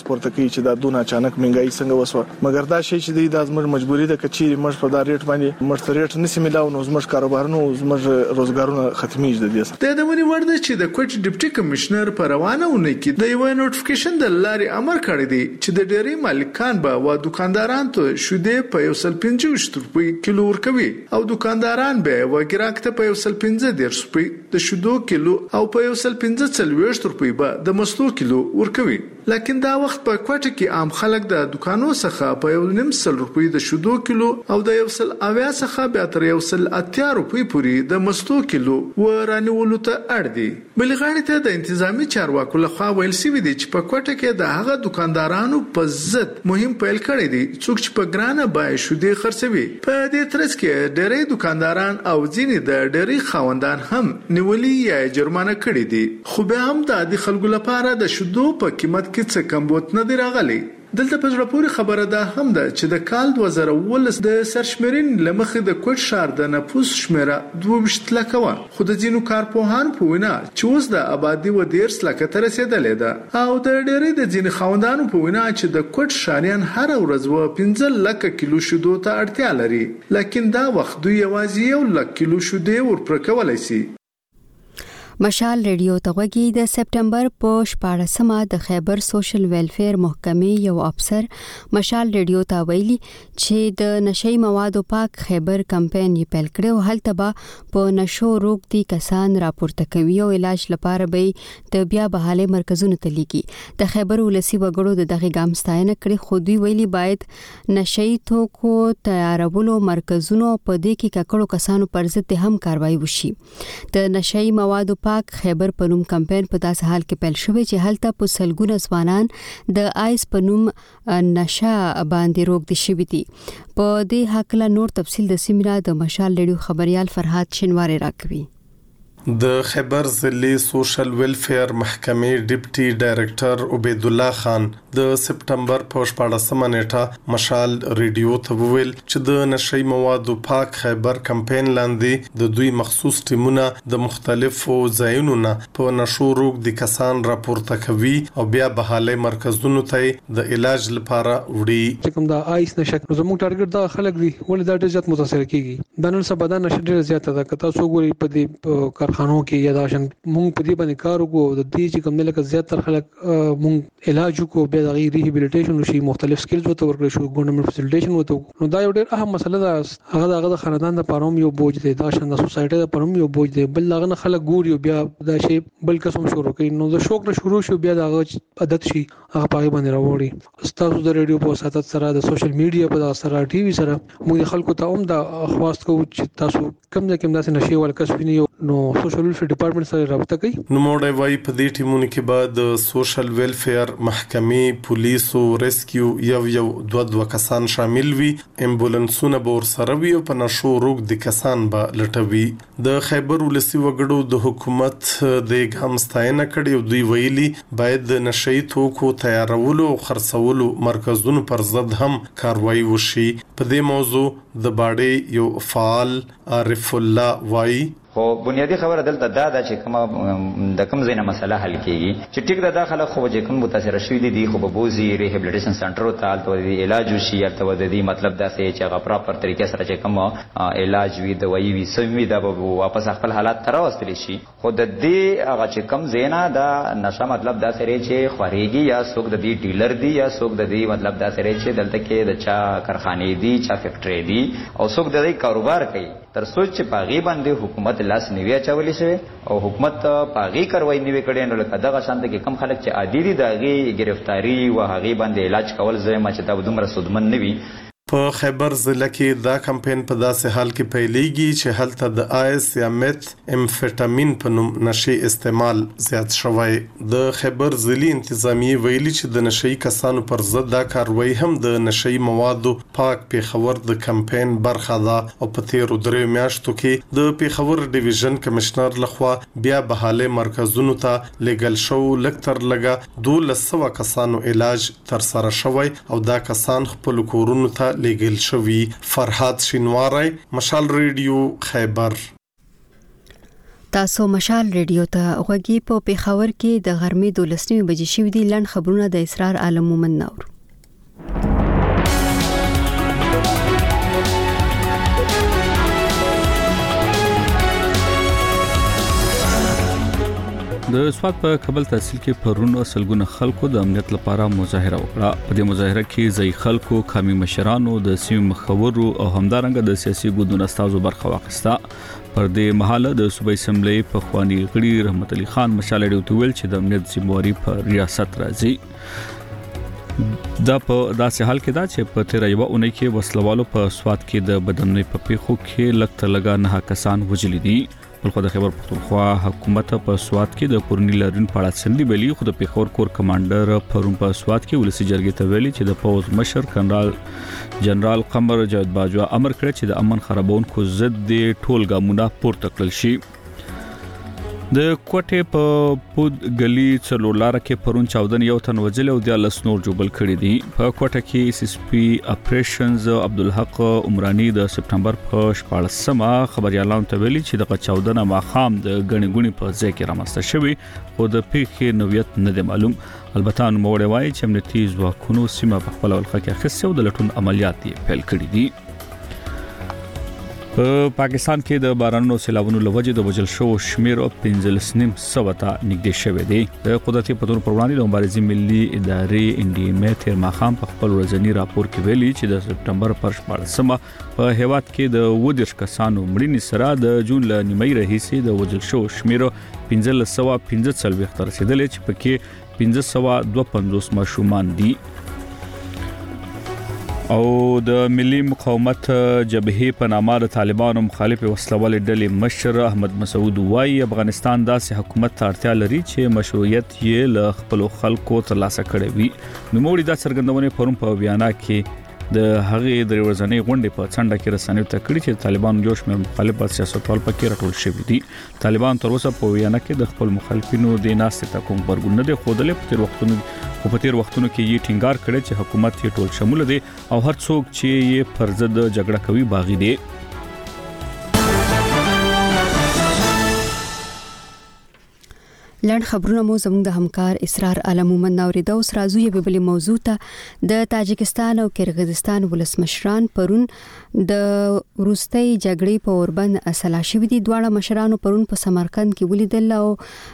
پورته کوي چې دا دونه اچانک مهنګای څنګه وسوه، مګر دا شی چې د زموږ مجبوری ده کچې موږ په دا ریټ باندې موږ ریټ نسی ملاو نو زموږ کاروبارونو زموږ روزګارونه ختمیږي د دې. د دمنې ورده چې د کوټ ډیپټي کمشنر په روانونه کې د یو نوټیفیکیشن د لارې امر کړی دی چې د ډیری مالکان به و دکانداران ته شوده په 150 روپۍ کیلو ورکوي او دکانداران به و ګراک ته په 150 روپۍ د شودو کیلو او په 150 روپۍ به د مستو کیلو ورکوي. لکه دا وخت په کوټه کې عام خلک د دکانو څخه په 1.5 روپۍ د شودو کیلو او د 1.80 څخه به تر 1.80 روپۍ پورې د مستو کیلو ورانیولو ته اړ دي. بلغاړي ته د انتظامی چارواکو لخوا ویل شوی دی چې په کوټه کې د هغه دکاندارانو په ضد مهم پیل کړی دی څوک چې په ګرانه بای شودي خرڅوي. په دې ترڅ کې ډېری دکانداران او ځینې د ډېری خاوندان هم نیولي یا جرمانه کړي دي. خو به هم د خلکو لپاره د شودو په قیمت کې څه کمبود نه دی راغلی. دلته په زړه پورې خبره ده هم ده چې د کال 2019 د سرشمېرین لمخې د کوټ ښار د نفوس شمیره 22 لکه وه، خو د ځینو کارپوهانو په وینا چې اوس د آبادي و 13 لکه ته رسېدلې ده او د ډېری د ځینې خاوندانو په وینا چې د کوټ ښاریان هره ورځ و 15 لکه کیلو شیدو ته اړتیا لري، لکن دا وخت دوی یوازې 1 لک کیلو شیدې ورپرکولی شي. مشال ریډیو ته غوږی د سپټمبر په 14مه د خیبر سوشل ویلفیر محکمې یو افسر مشال ریډیو ته ویلي چې د نشئی موادو پاک خیبر کمپاین یې پیل کړو. هلته به په نشو روغتي کسان راپورته کوي او علاج لپاره به د بیا بحالي مرکزونو ته لیږي. د خیبر ولسی وګړو د دغه ګام ستاینه کړې، خو دوی ویلي باید نشئی توکو تیارولو مرکزونو په دې کې ککړو کسانو پر ضد هم کاروایی وشي. د نشئی موادو پاک خیبر پنوم کمپاین په داسې حال کې پیل شوی چې هلته په سلګونه ځوانان د آیس پنوم نشه باندې روغ دي شوی دي. په دې حق له نور تفصیل د سیمرا د مشال ریډیو خبريال فرحات شنواری راکوي. د خیبر ضلعي سوشل ویلفیر محکمې ډیپټي ډایریکټر عبید الله خان د سپټمبر په 14مه نیټه مشال ریډیو ته وویل چې د نشئی موادو پاک خیبر کمپاین لاندې د دوی مخصوص ټیمونه د مختلفو ځایونو نه په نشو روغ دي کسان راپورته کوي او بیا بحالي مرکزونو ته د علاج لپاره وړي. کوم دا آیس نشه زموږ ټارګټ دا خلک دي ولې دا ډېر زیات متاثر کیږي. د نن سبا دا نشه ډېر زیات ده که تاسو ګورئ په دې خانو کې یا داشن مونږ په دې باندې کار وکړو د دې چې کوم لکه زیاتره خلک مونږ علاج وکړو بیا د ریهابیلیټیشن وشي مختلف سکلز وته ورکړل شو ګورنمنت فیسیلیټیشن وته نو دا یو ډېر اهم مسله ده. هغه د خاندان د پروم یو بوج دی داشن د سوسایټي د پروم یو بوج دی بل هغه خلک ګوري بیا دا شی بل قسم شروع کوي نو د شوق نه شروع شو بیا دا عادت شي هغه پای باندې راوړي. تاسو د ریډیو په وساتت سره د سوشل میډیا په سره ټي وي سره موږ خلکو ته هم دا خواست کوو چې تاسو کم نه کم داسې نشي ول کسبینی نو سوشل ویلفیر ډپارټمنټ سره رابطه کوي. نو موږ وايي په دې ټیمونو کې بعد سوشل ویلفیر محکمې پولیسو ریسکیو یو دوه کسان شامل وي، امبولانسونه به ورسره وي او په نشو روغ دي کسان به لټوي. د خیبر ولسی وګړو د حکومت د ګام ستاینه کړي او دوی ویلي باید د نشئی توکو تیارولو او خرڅولو مرکزونو پر ضد هم کاروایی وشي. په دې موضوع د باډي یو فعال عارف الله وایي خو بنیادی خبره دلته دا ده چې کومه د کوم ځای نه مسله حل کیږي چې ټیک دا خلک خو چې کوم متاثر شوي دي خو به بوزي ریهابلیټیشن سنټر ته الته د علاج وشي الته د دې مطلب دا چې هغه پراپر طریقې سره چې کوم علاج وي دوايي وي سموي دا به واپس خپل حالات ته راوستل شي. خو د دې هغه چې کوم ځای نه دا نشه مطلب دا سره چې خوريږي یا څوک د دې ډیلر دي یا څوک د دې مطلب دا سره چې دلته کې د چا کارخانې دي چا فیکټری دي او څوک د دې کاروبار کوي تر سوچ چې پاغي باندې حکومت لاس نیوي اچولې شوی او حکومت پاغي کاروایی نیوي کړي نو لکه دغه شانت کې کم خلک چې عادي دي دغه گرفتاری او هغه باندې علاج کول زما چې دا دومره سودمن نه وي. په خیبر ضلع کې دا کمپاین په داسې حال کې پیلېږي چې هلته د آیس یا میت امفیټامین په نوم نشي استعمال زیات شوی. د خیبر ضلعي انتظامیه ویلي چې د نشئی کسانو پر ضد دا کاروایی هم د نشئی موادو پاک پیښور د کمپاین برخه ده او په تیرو 3 میاشتو کې د پیښور ډیویژن کمشنر لخوا بیا بحالي مرکزونو ته لګل شو لکتر لګه 1200 کسانو علاج تر سره شوی او دا کسان خپل کورونو ته لیگل شوی. فرحات شنواری مشال ریډیو خیبر. تاسو مشال ریډیو ته غوږی په پیښور کې د غرمې 12 بجې شوې دي. لړ خبرونه د اسرار عالم مومن نور. د سواد په کابل تحصیل کې پرون سلګونه خلکو د امنیت لپاره مظاهره وکړه. په دې مظاهره کې ځای خلکو، قومي مشرانو، د سیمې مخورو او همدارنګه د سیاسي ګوندونو استازو برخه واخیسته. پر دې مهاله د صوبې اسمبلی په خواني غړي رحمت علي خان مشال ډیو تویل چې د امنیت ذمہواری په ریاست راځي. دا په داسې حال کې دا چې په تیر یو اونۍ کې وسلوالو په سواد کې د بدنۍ په پیښو کې لکه لګا نه کسان وژل دي. بلخو د خیبر پختونخوا حکومت په سواد کې د پورنی لارین پاړه سندي ویلي. خو د پیښور کور کمانډر پرون په سواد کې ولسی جرګې ته ویلي چې د پوز مشر جنرال قمر جاوید باجوا امر کړ چې د امن خرابونکو ضد د ټول ګامونه پورته کړل شي. د کوټه په پود گلی څلورلار کې پرون 14 یو تن وجل او د لسنور جوبل کړی دي. په کوټه کې اس اس پی اپریشنز عبدالحق عمرانی د سپټمبر په 14مه خبريالانو ته ویلي چې د 14 ماخام د غنی غونی په ځای کې رامسته شوی خو د پیښې نویت نه دی معلوم. البته نو موړې وایي چې امنیتي ځواکونو سیمه په خپل ولخه کې خصه او د لټون عملیات پیل کړي دي. په پاکستان کې د بارانونو سیلابونو لوجه د وجل شو شمیر 15.9 ته نږدې شوې دي. د قدرتي پتون پر وړاندې د مبارزې ملي ادارې NDMA تیر ماخام په خپل ورځنی راپور کې ویلي چې د سپټمبر پر 14مه په هیواد کې د 20 کسانو مړینې سره د جون ل نیمې راهیسې د وجل شو شمیر 1515 تر رسیدلې چې پکې 1552 ماشومان دي. او د ملي مقاومت جبهه په نامه د طالبانو مخالف وسلوال ډلې مشر احمد مسعود وايي افغانستان داسې حکومت ته اړتیا لري چې مشروعیت یې له خپل خلکو ترلاسه کړي وي. نو موږ دا څرګندونه پرون په بیان کې د هغه د ورځنی غونډې په څنډه کې رسنیو ته کړی چې طالبان جوش مې مخالف سیاستوال پکې راټول شوی دي. طالبان تر اوسه په وینا کې د خپل مخالفینو د ناستې ته کوم برګون نه دی خودلې. په تیر وختونو کې یې ټینګار کړی چې حکومت یې ټول شمول دی او هر څوک چې یې پر ضد جګړه کوي باغی دی. لړ خبرونه مو زموږ د همکار اسرار عالم مومن نوریدا اوس راځو یو بل موضوع ته. د تاجکستان او کرغیزستان ولسمشران پرون د روسي جګړې په اوربند اصله شوې دي. دواړه مشرانو پرون په سمرقند کې ولیدل او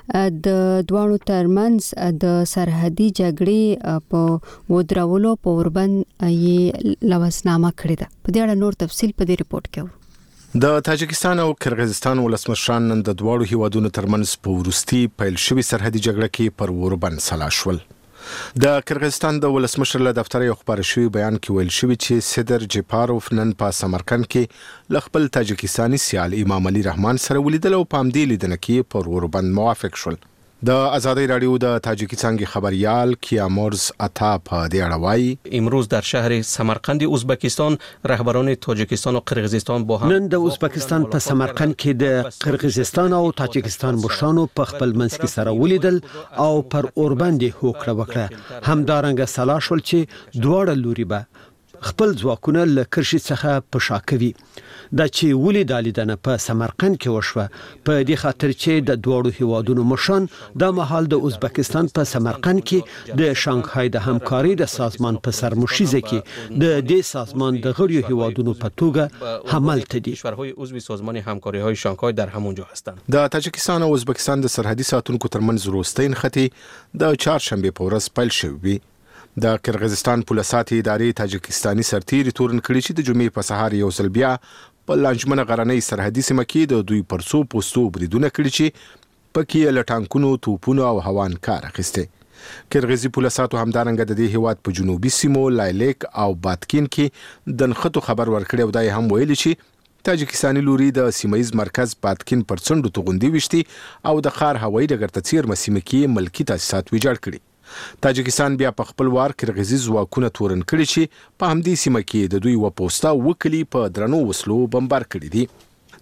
د دوانو ترمنځ د سرحدي جګړې په ودرولو په اوربند یې لوثنامه کړې ده. په دې اړه نور تفصيل په دې ریپورت کې د تاجکستان او کرغیزستان ولسمشران نن د دواړو هیوادونو ترمنځ په وروستي پیل شوی سرحدي جګړه کې پر اوربند سلا شول. د کرغیزستان د ولسمشر له دفتر یو خبر شوی بیان کې ویل شوی چې صدر جپاروف نن په سمرقند کې ل خپل تاجکستاني سیال امام علي رحمان سره ولیدل او په همدې لیدنه کې پر اوربند موافق شول. د آزادی رادیو د تاجیکستان خبریال کیامورز عطا په دې اړه وایي امروز در شهر سمرقند ازبکستان رهبران تاجیکستان و قرغیزستان با هم نن د ازبکستان په سمرقند کې د قرغیزستان او تاجیکستان مشرانو په خپل منځ کې سره ولیدل او پر اوربند هوکړه وکړه. همدارنګه سلا شول چې دواړه لوري به خپل ځواکونه له کرشي څخه په شاکوي. دا چې ولې د لیدنه په سمرقند کې وشوه په دې خاطر چې د دوړو هیوادونو مشران د مهال د ازبکستان په سمرقند کې د شانګهای د همکاري د سازمان په سرمشيزه کې د دې سازمان د غړو هیوادونو په توګه حملت دي. کشورهای عضو سازمان همکاری های شانګهای در همونجا هستند. د تاجکستان او ازبکستان د سرحدي ساتونکو ترمنځ وروستۍ نښتې د چهارشنبه په ورځ پیل شوې. د کرغیزستان پولیساتي ادارې تاجکستاني سرتیري تورن کړي چې د جمعې په سهار یو ځل بیا په لانجمنه غرنۍ سرحدي سیمه کې د دوی پرسو پوستو بریدونه کړي چې پکې لټانکونو توپونو او هوان کار اخیسته. کرغیزي پولیساتو همدارنګه د دې هیواد په جنوبي سیمو لایلیک او باتکین کې د نښتو خبر ورکړی او دای هم ویلي چې تاجکستاني لوري د سیمایز مرکز باتکین پر څنډو توغندي وشتي او د خار هوایي ډګر ته چیر مسیمه کې ملکی تاسیسات ویجاړ کړي. تاجکستان بیا په خپل وار کرغیزي ځواکونه تورن کړي چې په همدې سیمه کې د دوی و پوسټا وکړي په درنو وسلو بمبار کړي دي.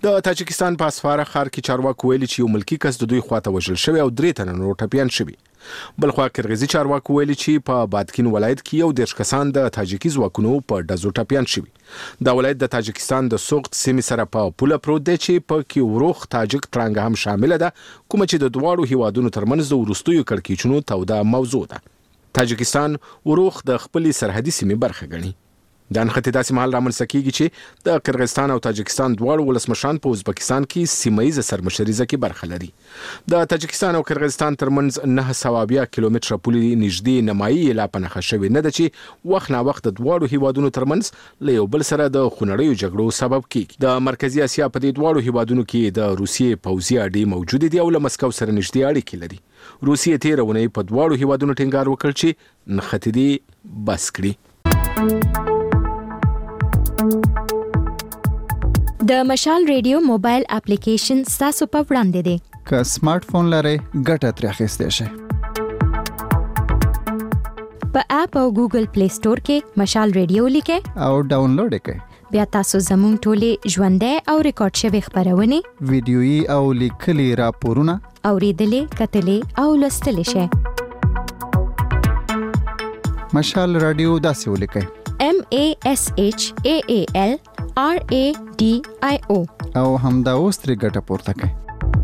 د تاجکستان په اسفاره ښار کې چارواکو ویلي چې یو ملکی کس د دوی خواته وژل شوی او 3 تنه نور ټپیان شوي. بلخوا کرغیزي چارواکو ویلي چې په بادکین ولایت کې یو 10 کسان د تاجکي ځواکونو په ډزو ټپیان شوي. دا ولایت د تاجکستان د سوغد سیمې سره په پوله پروت دی چې په کې وروخ تاجک ترانګ هم شامل ده، کوم چې د دواړو هیوادونو ترمنځ د وروستیو کړکېچونو توده موضوع ده. تاجکستان وروخ د خپل سرحدي سیمې برخه ګڼي. د نښتې داسې مهال رامنځته کیږي چې د قرغیزستان او تاجکستان دواړو ولسمشران په ازبکستان کې سیمه‌ییزه سرمشریزه کې برخه لري. د تاجکستان او قرغیزستان ترمنځ 900 کیلومتره پولې نږدې نمایي لا پنهخه شوې نه ده چې وخت نا وخت د دواړو هیوادونو ترمنځ له یو بل سره د خونړیو جګړو سبب کیږي. د مرکزی اسیا په دې دواړو هیوادونو کې د روسیې پوځي اډې موجود دي او له مسکو سره نږدې اړیکې لري. روسیې تیر ونې په دواړو هیوادونو ټینګار وکړ چې نښتې دي بس کړي. د مشال ریډیو موبایل اپلیکیشن تاسو په وړاندې دی. که سمارټ فون لرئ ګټه ترې اخیستی شئ. په اپ او ګوګل پلی سٹور کې مشال ریډیو لیکئ او ډاونلوډ یې کړئ. بیا تاسو زموږ ټولې ژوندۍ او ریکارډ شوي خبرونه، ویډیويي او لیکلي راپورونه اوریدلې، کتلې او لوستلې شئ. مشال رادیو داسې ولیکئ: MASHAAL RADIO او همدا اوس ترې ګټه پورته کړئ.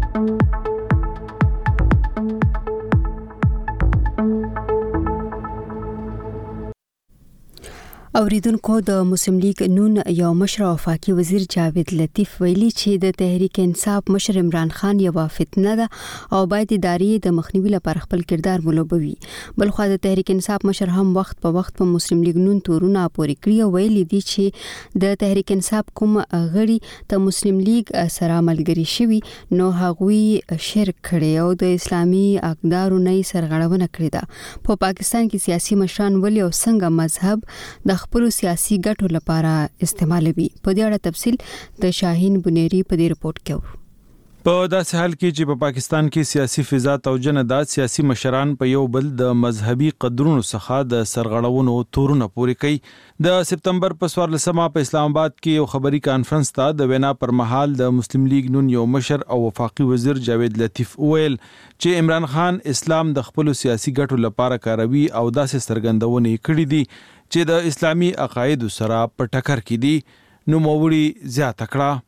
اوریدونکو، د مسلم لیگ نون یو مشر وفاقي وزیر جاوید لطیف ویلي چې د تحریک انصاف مشر عمران خان یو فتنه ده او باید ادارې د مخنیوي لپاره خپل کردار ولوبوي. بلخو د تحریک انصاف مشر هم وخت په مسلم لیگ نون تورونه پورې کړی او ویلي دي چې د تحریک انصاف کوم غړي ته مسلم لیگ سره ملګری شوي نو هغوی شرک کړي او د اسلامي اقدارو نه سرغړونه کړې ده. په پاکستان کې سیاسي مشران ولې او څنګه مذهب د خپل سیاسي ګټو لپاره استعمالوي. په دې اړه تفصیل د شاهین بنيري په دې رپورت کې ورو. په داسې حال کې چې په پاکستان کې سیاسي فضا توجنه ده، سیاسي مشران په یو بل د مذهبي قدرونو څخه د سرغړونو تورونه پورې کوي. د سپتمبر په 14مه په اسلام آباد کې یو خبري کانفرنس ته د وینا پر مهال د مسلم لیگ نون یو مشر او وفاقي وزیر جاوید لطیف ویل چې عمران خان اسلام د خپل سیاسي ګټو لپاره کاروي او داسې سرګندونه کړې دي چې د اسلامي عقاید سره په ټکر کې دي. نو موري زیاته کړه: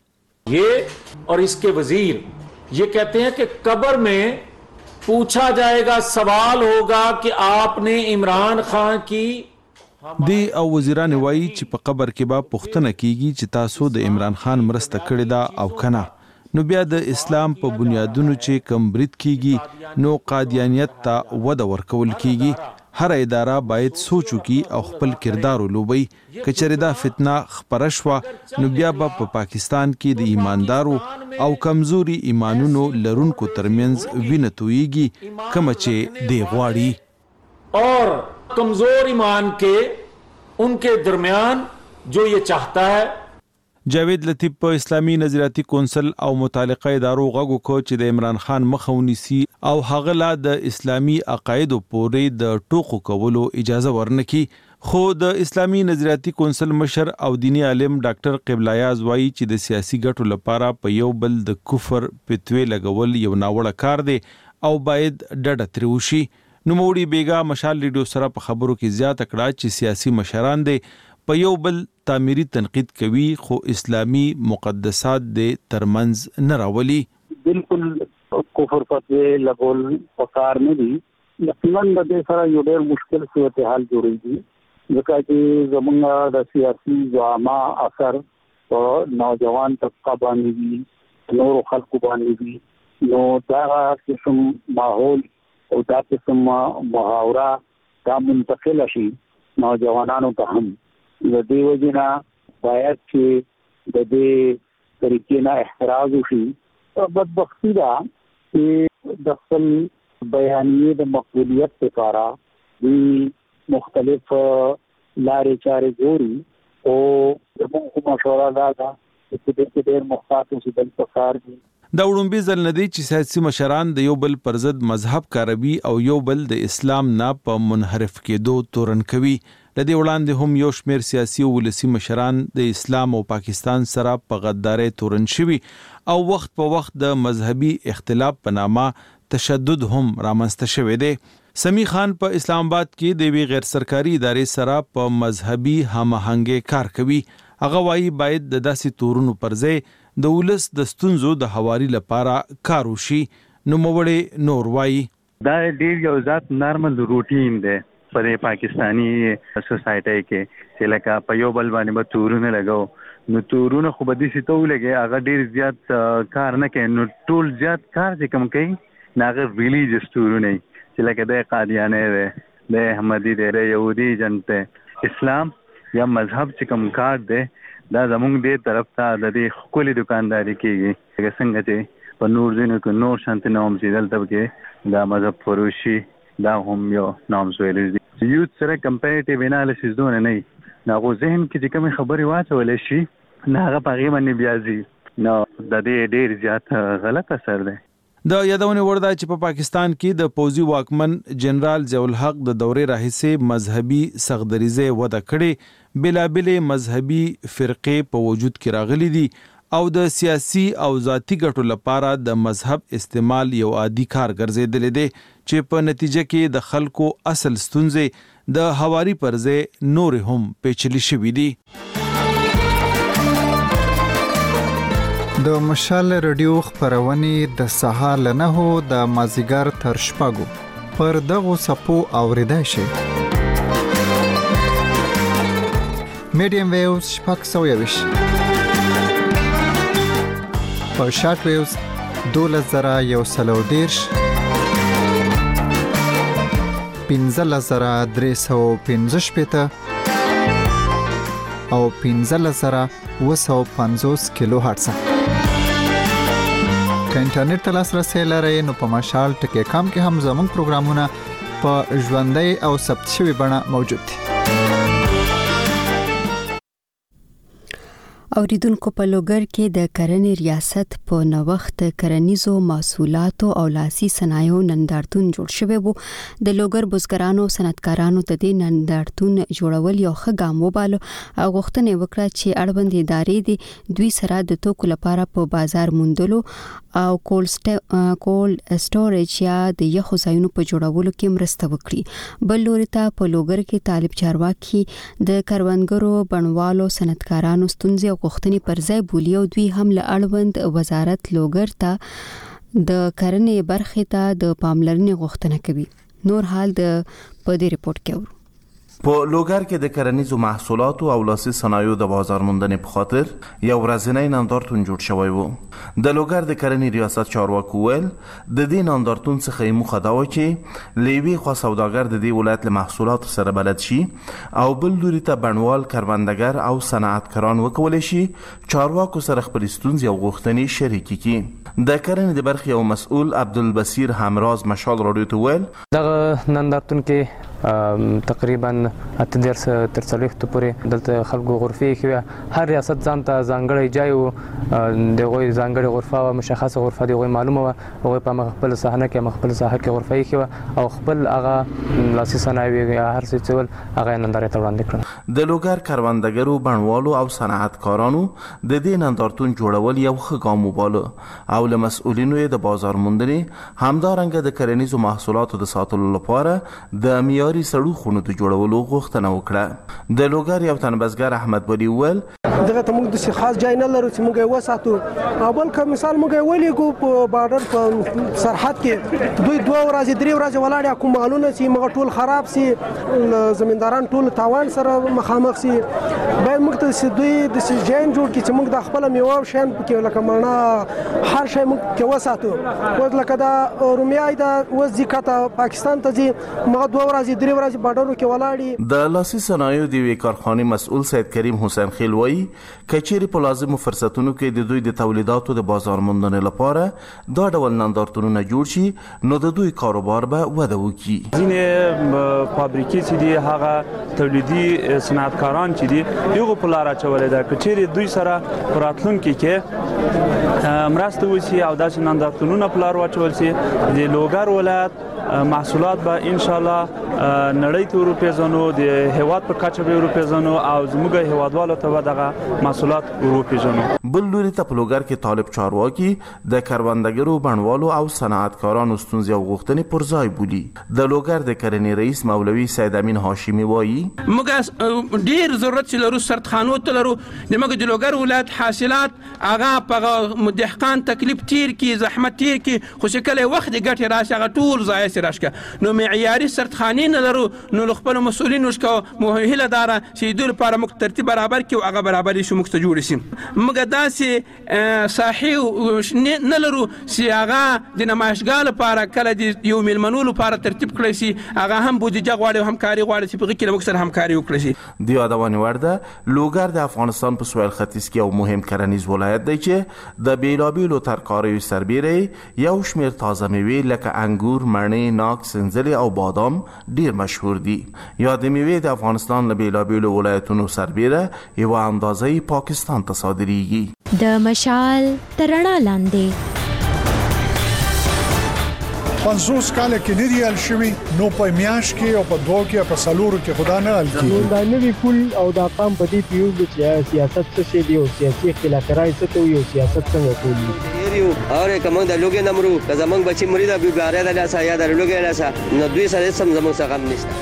ये और इसके वजीर ये कहते हैं कि कब्र में पूछा जाएगा, सवाल होगा कि आपने इमरान खान की دی او وزیران وایي چې په قبر کې به پوښتنه کیږي چې تاسو د عمران خان مرسته کړې ده او کنه. نو بیا د اسلام په بنیادونو چې کم برید کیږي نو قادیانیت ته وده ورکول کیږي. هر اداره باید سوچ وکړي او خپل کردار ولوبي. کچره دا فتنه خبره شوه نو بیا په پاکستان کې د ایماندارو او کمزوري ایمانونو لرونکو ترمنځ وینه تویږي کوم چې دی غواړي اور कमजोर ईमान के उनके दरमियान जो ये चाहता है. جاوید لطیف په اسلامي نظریاتي کونسل او متعلقه ادارو غوږ کو چې د عمران خان مخاوني سي او هغه لا د اسلامي عقاید پورې د ټوکو کولو اجازه ورنکي. خو د اسلامي نظریاتي کونسل مشر او دینی عالم ډاکټر قبلایاز وایي چې د سیاسي ګټو لپاره په یو بل د کفر فتوی لګول یو ناوړه کار دی او باید ډډه ترې وشي. نوموړي بیګا مشال ریډیو سره په خبرو کې زیاته کړه چې سیاسي مشران دي په یو بل تعمیري تنقید کوي خو اسلامي مقدسات دې ترمنځ نه راولي. بالکل کفر فتوی لګول پکار نه دي. یقینا د دې سره یو ډېر مشکل صورتحال جوړیږي ځکه چې زمونږ د سیاسي زعما اثر په نوجوان طبقه باندې وي، نور خلکو باندې وي. نو دا قسم ماحول او دا قسم محاوره دا منتقل شي نوجوانانو ته هم. د دې وجنه باید چې د دې طریقې نه احتراز وشي. بدبختی دا چې د خپل بیانیه د مقبولیت لپاره د مختلف لارې چارې ګوري او زموږ مشوره دا ده چې ډېر محتاط اوسئ بل پکار دي. دا وړومبي ځل نه دی چې سیاسي مشران د یو بل پر ضد مذهب کاروي او یو بل د اسلام نه په منحرف کېدو تورن کوي. لدې وړاندې هم یو شمېر سیاسي او ولسي مشران د اسلام او پاکستان سره په غدارۍ تورن شوي او وخت په وخت د مذهبي اختلاف په نامه تشدد هم رامنځته شوی دی. سمی خان په اسلام آباد کې د یوې غیر سرکاري ادارې سره په مذهبي هماهنګۍ کار کوي. هغه وایي باید د داسې تورونو پر ځای د ولس د ستونزو د هواري لپاره کار وشي. نوموړی نور وایي دا ډیر یو ذات نارمل روټین دی په پاکستانی سوسایټي کې چې لکه په یو بل باندې به تورونه لګاو نو تورونه خو به دې ته ولګي هغه ډیر زیات کار نه کوي. نو ټول زیات کار چې کوم کوي هغه ریلیجیس تورونه چې لکه د قادیانی دی د احمدي دی د یهودي جنت اسلام یا مذهب چې کوم کار دی دا زمونږ دې طرف ته د دې ښکلې دکانداري کېږي لکه څنګه چې په نور ځینو کې نور شانتې نوم چې دلته کې دا مذهب فروشي دا هم یو نام ویلی دي. یوت سره کمپیریټیو انالیسیس دونه نه وي نو هغو ذهن کې چې کومې خبرې واچولی شي نو هغه په هغې باندې بیا ځي نو د دې ډېر زیات غلط اثر دی. د یادونې وړ ده چې په پاکستان کې د پوځي واکمن جنرال ضیاء الحق د دورې راهیسې مذهبي سغدریزه وده کړې بلابلې مذهبي فرقې په وجود کې راغلي دي او د سیاسي او ذاتی ګټو لپاره د مذهب استعمال یو عادي کار ګرځېدلی دی چې په نتیجه کې د خلکو اصل ستونزې د هواري پر ځای نور هم پیچلي شوي دي. د مشال رادیو خبرونه د سهار له 9 د مازیګر تر 6 پر دغه سپو اوریدای شي. میډیم ویوز شپږ 120 په شارټ ویوز 12110 15315 او 15750 کیلو هرتز. که انټرنیټ ته لاسرسي لرئ نو په مشال ټکی کام کې هم زموږ پروګرامونه په ژوندۍ او ثبت شوي بڼه موجود دي. اوریدونکو په لوګر کې د کرنې ریاست په نوښت کرنیزو محصولاتو او لاسي صنایعو نندارتون جوړ شوی وو. د لوګر بزګرانو صنعتکارانو ته د نندارتون جوړول یو ښه ګام وباله او غوښتنه وکړه چې اړوند ادارې د دوی سره د توکو لپاره په بازار موندلو او کولډ سټوریج یا د یخو ځایونو په جوړولو کې مرسته وکړي. بل لوري ته په لوګر کې طالب چارواکي د کروندګرو بڼوالو صنعتکارانو ستونزې او غوښتنې پر ځای بولي او دوی هم له اړوند وزارت لوګر ته د کرنې برخې ته د پاملرنې غوښتنه کوي. نور حال د په دې ریپورت کې اورو. په لوګر کې د کرنیزو محصولاتو او لاسي صنایعو د بازار موندنې په خاطر یو ورځنی نندارتون جوړ شوی و. د لوګر د کرنې ریاست چارواکو ویل د دې نندارتون څخه یې موخه دا و چې له یوې خوا سوداګر د دې ولایت له محصولاتو سره بلد شي او بل لوري ته بڼوال کروندګر او صنعتکاران وکولی شي چارواکو سره خپلې ستونزې او غوښتنې شریکې کړي. د کرنې د برخې یو مسؤل عبدالبصیر همراز مشال راډیو ته ویل دغه نندارتون کې تقریبا 8 تر 40 پورې دلته خلکو غرفې کې هر ریاست ځان ته ځانګړی ځای او دغه ځانګړی غرفه او مشخصه غرفه دی معلومه او په خپل صحنه کې خپل ساحه کې غرفه کې او خپل هغه لاسي صنایع هر څه څول هغه نندارې ته وړاندې کړل. د لوګر کروندګرو بڼوالو او صنعتکارانو د دې نندارتون جوړول یو ښه ګام وباله او له مسؤلینو د بازار موندنې همدارنګه د کرنیزو محصولاتو د ساتلو لپاره د معیاري سړو خونو د جوړولو غوښتنه وکړه. د لوګر یو تنبسګر احمد ولی ویل دغه ته موږ د خاص ځای نه لرو چې موږ یې وساتو. اول که مثال موږ یې ولېږو په بارډر په سرحد کې دوی 2 ورځې 3 ورځې ولاړ کوم مالونه چې موږ ټول خراب سي زمینداران ټول تاوان سره مخامخ سي باید موږ ته دوی د سجن جوړ کړي چې موږ د خپل میوه شین کې لکه معنا هر شی موږ کې وساتو. وځ لکه دا روميای دا وځ ځکه پاکستان ته چې موږ 2 ورځې 3 ورځې بارډر کې ولاړی. د لاسي صنایعو د وی کارخانې مسؤل سید کریم حسین خیل وایي کچېری په لازمو فرصتونو کې د دوی د تولیداتو د بازار موندنې لپاره دا ډول نندارتونونه جوړ شي نو د دوی کاروبار به وده وکړي. ځینې فابریکې چې دي هغه تولیدي صنعتکاران چې دي یو په لار اچولې ده کچېری دوی سره راتلونکي کې مرسته وشي او داسې نندارتونونه په لار واچول شي د لوګر ولایت محصولات به ان شاء الله نړۍ ته ورپېژنو، د هیواد په کچه به ورپېژنو او زموږ هیوادوالو ته به دغه محصولات ورپېژنو. بل لوري ته په لوګر کې طالب چارواکي د کروندګرو، بڼوالو او صنعتکارانو ستونزې او غوښتنې پر ځای بولي. د لوګر د کرنې رئیس مولوي سید امین هاشمي وایي موږ ډیر ضرورت لرو سرتخانو ته لرو. د موږ د لوګر ولایت حاصلات هغه په دهقان تکلیف تیر کی، زحمت تیر کی، خو چې کله وخت د ګټې راشي هغه ټول ضایع سي راشکه. نو معیاري سرتخانې نه لرو. نو خپل مسؤلینو شکو مهله داره چې دوی لپاره موږ ترتیب برابر کی او هغه برابر شي موږ ته جوړ شي. موږ داسې صحیح نه لرو چې هغه د نمایشګاه لپاره کله د یو میلمنو لپاره ترتیب کړی شي، هغه هم بودیجه غواړي او همکاري غواړي چې په کې موږ سره همکاري وکړي شي. د یادونې وړ ده لوګر د افغانستان په سویل ختیځ کې یو مهم کرنیز ولایت دی چې د بیلابیلو ترکاریو سربیره یو شمیر تازه میوې لکه انګور، مڼې، ناک، سنځلې او بادام ډیر مشهور دي. یا د میوې د افغانستان له بیلابیلو ولایتونو سربیره یو اندازې پاکستان ته صادریږي. د مشال تر رڼا لاندې 50 کال کې نه دی حل شوی، نو په میاش کې او په دوه کې په سالورو کې خدا نه حل کیږي. دا نوی پول او دا قام په دې پیو چې سیاست څه شي دی او سیاسي اختلاف راځي څه ته یو سیاست څنګه کوي یو اور کوم د لوګي نمرو که زمنګ بچی مریدا به باره د لاسه یا د لوګي لاسه نو دوی سره سم زمنګ څخه هم نشته.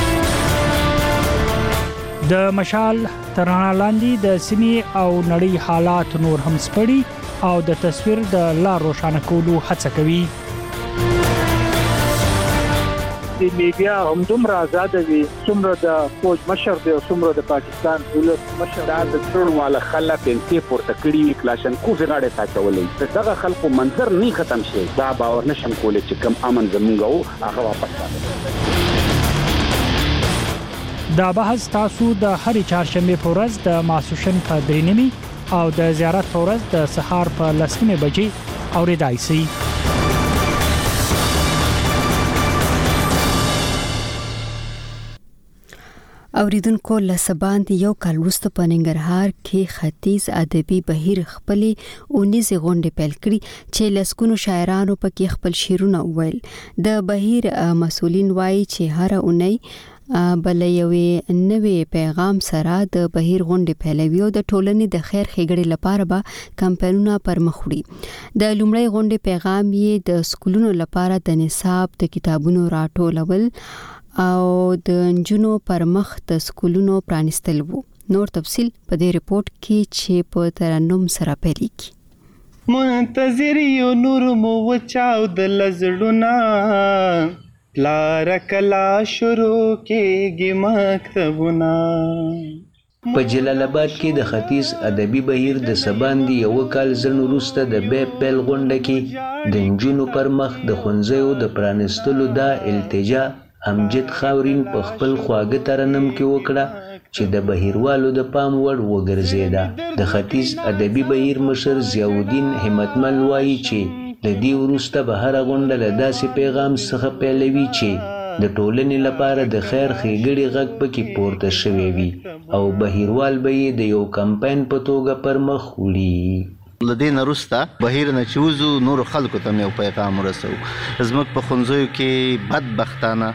د مشال تر رڼا لاندې د سیمې او نړۍ حالات نور هم سپړي او د تصویر د لار روښانه کولو هڅه کوي. د میډیا هم دومره آزاد وي څومره د فوج مشر دی او څومره د پاکستان ولس مشر. دا د څړواله خلک انتي پورته کړي کلاشنکوف غاړه تاچولې دغه خلکو منظر نه ختم شي. دا باور نشم کولای چې کم امن زمونږ هغه واپس راځي. دا بحث تاسو د هرې چهارشنبه په ورځ د ماسوشن په 3 او د زیارت په ورځ د سهار په 10 بجې اوریدای شئ. اوریدونکو لسبان دی یو کال وروسته په ننګرهار کې ختیځ ادبي بهیر خپلې 19 غونډې پیل کړې چې لسګونو شاعرانو پکې خپل شعرونه وویل. د بهیر مسؤلین وایي چې هر اونۍ بل یوې نوې پیغام سره د بهیر غونډې پیلوي او د ټولنې د خیر ښېګړې لپاره به کمپاینونه پر مخ وړي. د لومړۍ غونډې پیغام یې د سکولونو لپاره د نصاب د کتابونو راټولول او د نجونو پر مخ د سکولونو پرانستل وو. نور تفصیل په دې ریپورت کې چې په ترنم سره پیلېږي. منتظر یو نور مو وچاو د لزړونه پلار کلا شروع کېږي مکتبونه. په جلال آباد کې د ختیځ ادبي بهیر د سباندې یو کال ځن وروسته د بیب پیل غونډه کې د نجونو پر مخ د ښوونځیو د پرانستلو دا التجا امجد خاورین په خپل خواږه ترنم کې وکړه چې د بهیروالو د پام وړ وګرځیدا. د ختیځ ادبي بهیر مشر ضیاءالدین همتمل وایي چې د دې وروسته به هر غونډه له داسې پیغام څخه پیلوي چې د ټولنې لپاره د خیر ښېګړې غږ پکې پورته شوی وي او بهیروال به یې د یو کمپاین په توګه پر مخ وړي. لدین وروسته بهیر نه چوزو نور خلکو ته یو پیغام ورسو. زموږ په ښوونځیو کې بدبختانه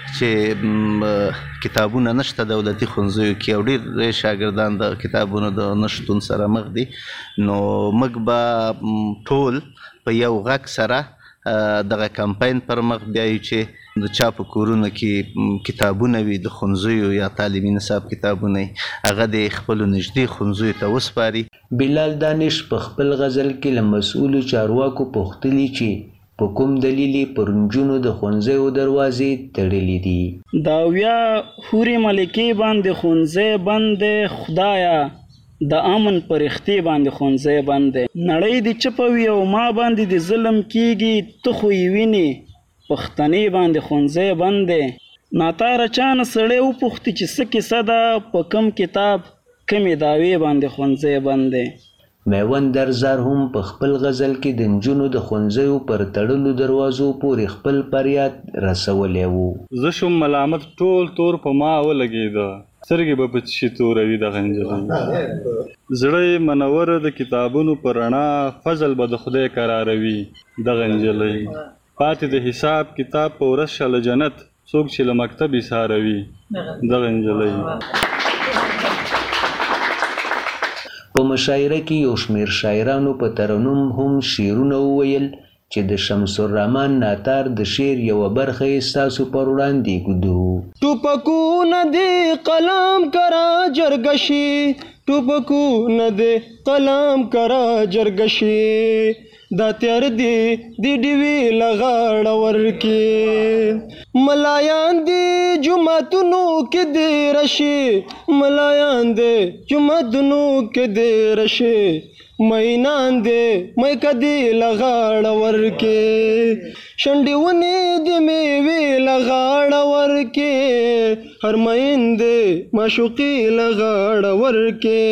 چې کتابونه نشته دولتي ښوونځیو کې او ډېر شاګردان د کتابونو د نشتون سره مخ دي. نو موږ به ټول په یو غږ سره دغه کمپاین پر مخ بیایو چې د چا په کورونو کې کتابونه وي د ښوونځیو یا تعلیمي نصاب کتابونه هغه د خپلو نږدې ښوونځیو ته وسپاري. بلال دانش په خپل غزل کې له مسؤلو چارواکو پوښتلي چې په کوم دلیل پر نجونو د ښوونځیو دروازې تړلې دي. دا ویا حورې ملکې باندې ښوونځی بند خدایا د امن پرښتې باندې ښوونځی بند نړۍ دې چپوي او ما باندې د ظلم کیږي ته خو یې وینې پښتنې باندې ښوونځی بند ناتاره چانه سړی وپوښتي چې څه کیسه ده په کم کتاب کمې دعوې باندې ښوونځی بند. میوند درزار هم په خپل غزل کې د نجونو د ښوونځیو پر تړلو دروازو پورې خپل فریاد رسولی وو. زه شوم ملامت ټول تور په ما ولګېده سترګې به په څشي توروي دغه نجلۍ زړه منور د کتابونو په رڼا فضل به د خدای قراروي دغه نجلۍ پاتې د حساب کتاب په ورځ شله جنت څوک چې له مکتب ایساروي دغه نجلۍ. په مشاعره کې یو شمېر شاعرانو په ترنم هم شعرونه وویل چې د شمس الرحمن ناتار د شعر یوه برخه یې ستاسو پر وړاندې ږدو. ټوپکونه دې قلم کرا جرګشي، ټوپکونه دې قلم کرا جرګشي، دا تیار دی ډیوی لغاړه ورکی، ملایان دی جمعتونو کې دی رشي، ملایان دی جمعتونو کې دی رشي، مینان دی مې کدی لغاړه ورکی، شنډیونی دی میوی لغاړه ورکی، هر مین دی معشوقی لغاړه ورکی.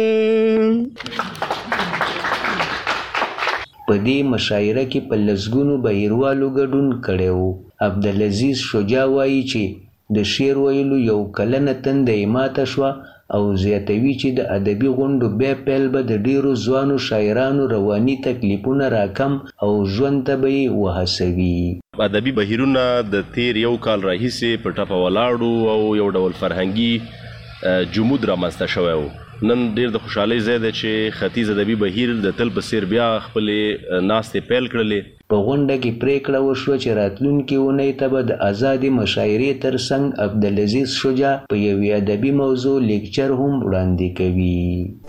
په دې مشاعره کې په لسګونو بهیروالو ګډون کړی و. عبدالعزیز شجاع وایي چې د شعر ویلو یو کلنه تنده یې ماته شوه او زیاتوي چې د ادبي غونډو بیا پیل به د ډیرو ځوانو شاعرانو رواني تکلیفونه راکم او ژوند ته به یې وهڅوي. ادبي بهیرونه د تیر یو کال راهیسې په ټپه ولاړو او یو ډول فرهنګي جمود رامنځته شوی و. نن ډیر د خوشحالۍ ځای دی چې ختیځ ادبي بهیر د تل په څیر بیا خپلې ناستې پیل کړلې. په غونډه کې پریکړه وشوه چې راتلونکې اونۍ ته به د ازادې مشاعرې ترڅنګ عبدالعزیز شجاع په یوې ادبي موضوع لیکچر هم وړاندې کوي.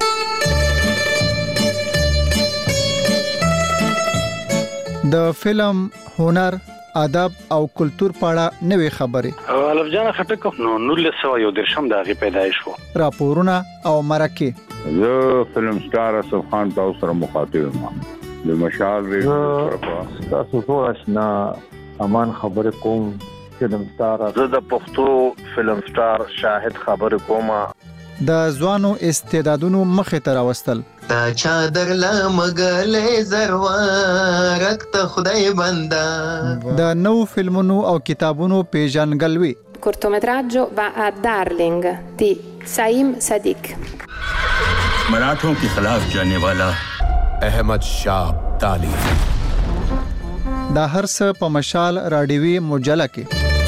د فلم، هنر، ادب او کلتور په اړه نوې خبرې. الف جان خټک نو 1913 د هغې پیدایش و. راپورونه او مرکې. زه فلم سټار اسف خان تاسو سره مخاطب یم. د مشال ریډیو تاسو ټول آشنا امان خبرې کوم. فلم سټار زه د پښتو فلم سټار شاهد خبرې کوم. د ځوانو استعدادونو مخې ته راوستل. تا چادر لا مګلې زروارک ته خدای بندا. د نو فلمونو او کتابونو پیژنګلوي. cortometraggio va a Darling di Saim Sadiq. मराठों के खिलाफ जाने वाला अहमद शाह अब्दाली. دا هر څه په مشال راډیوي مجله کې.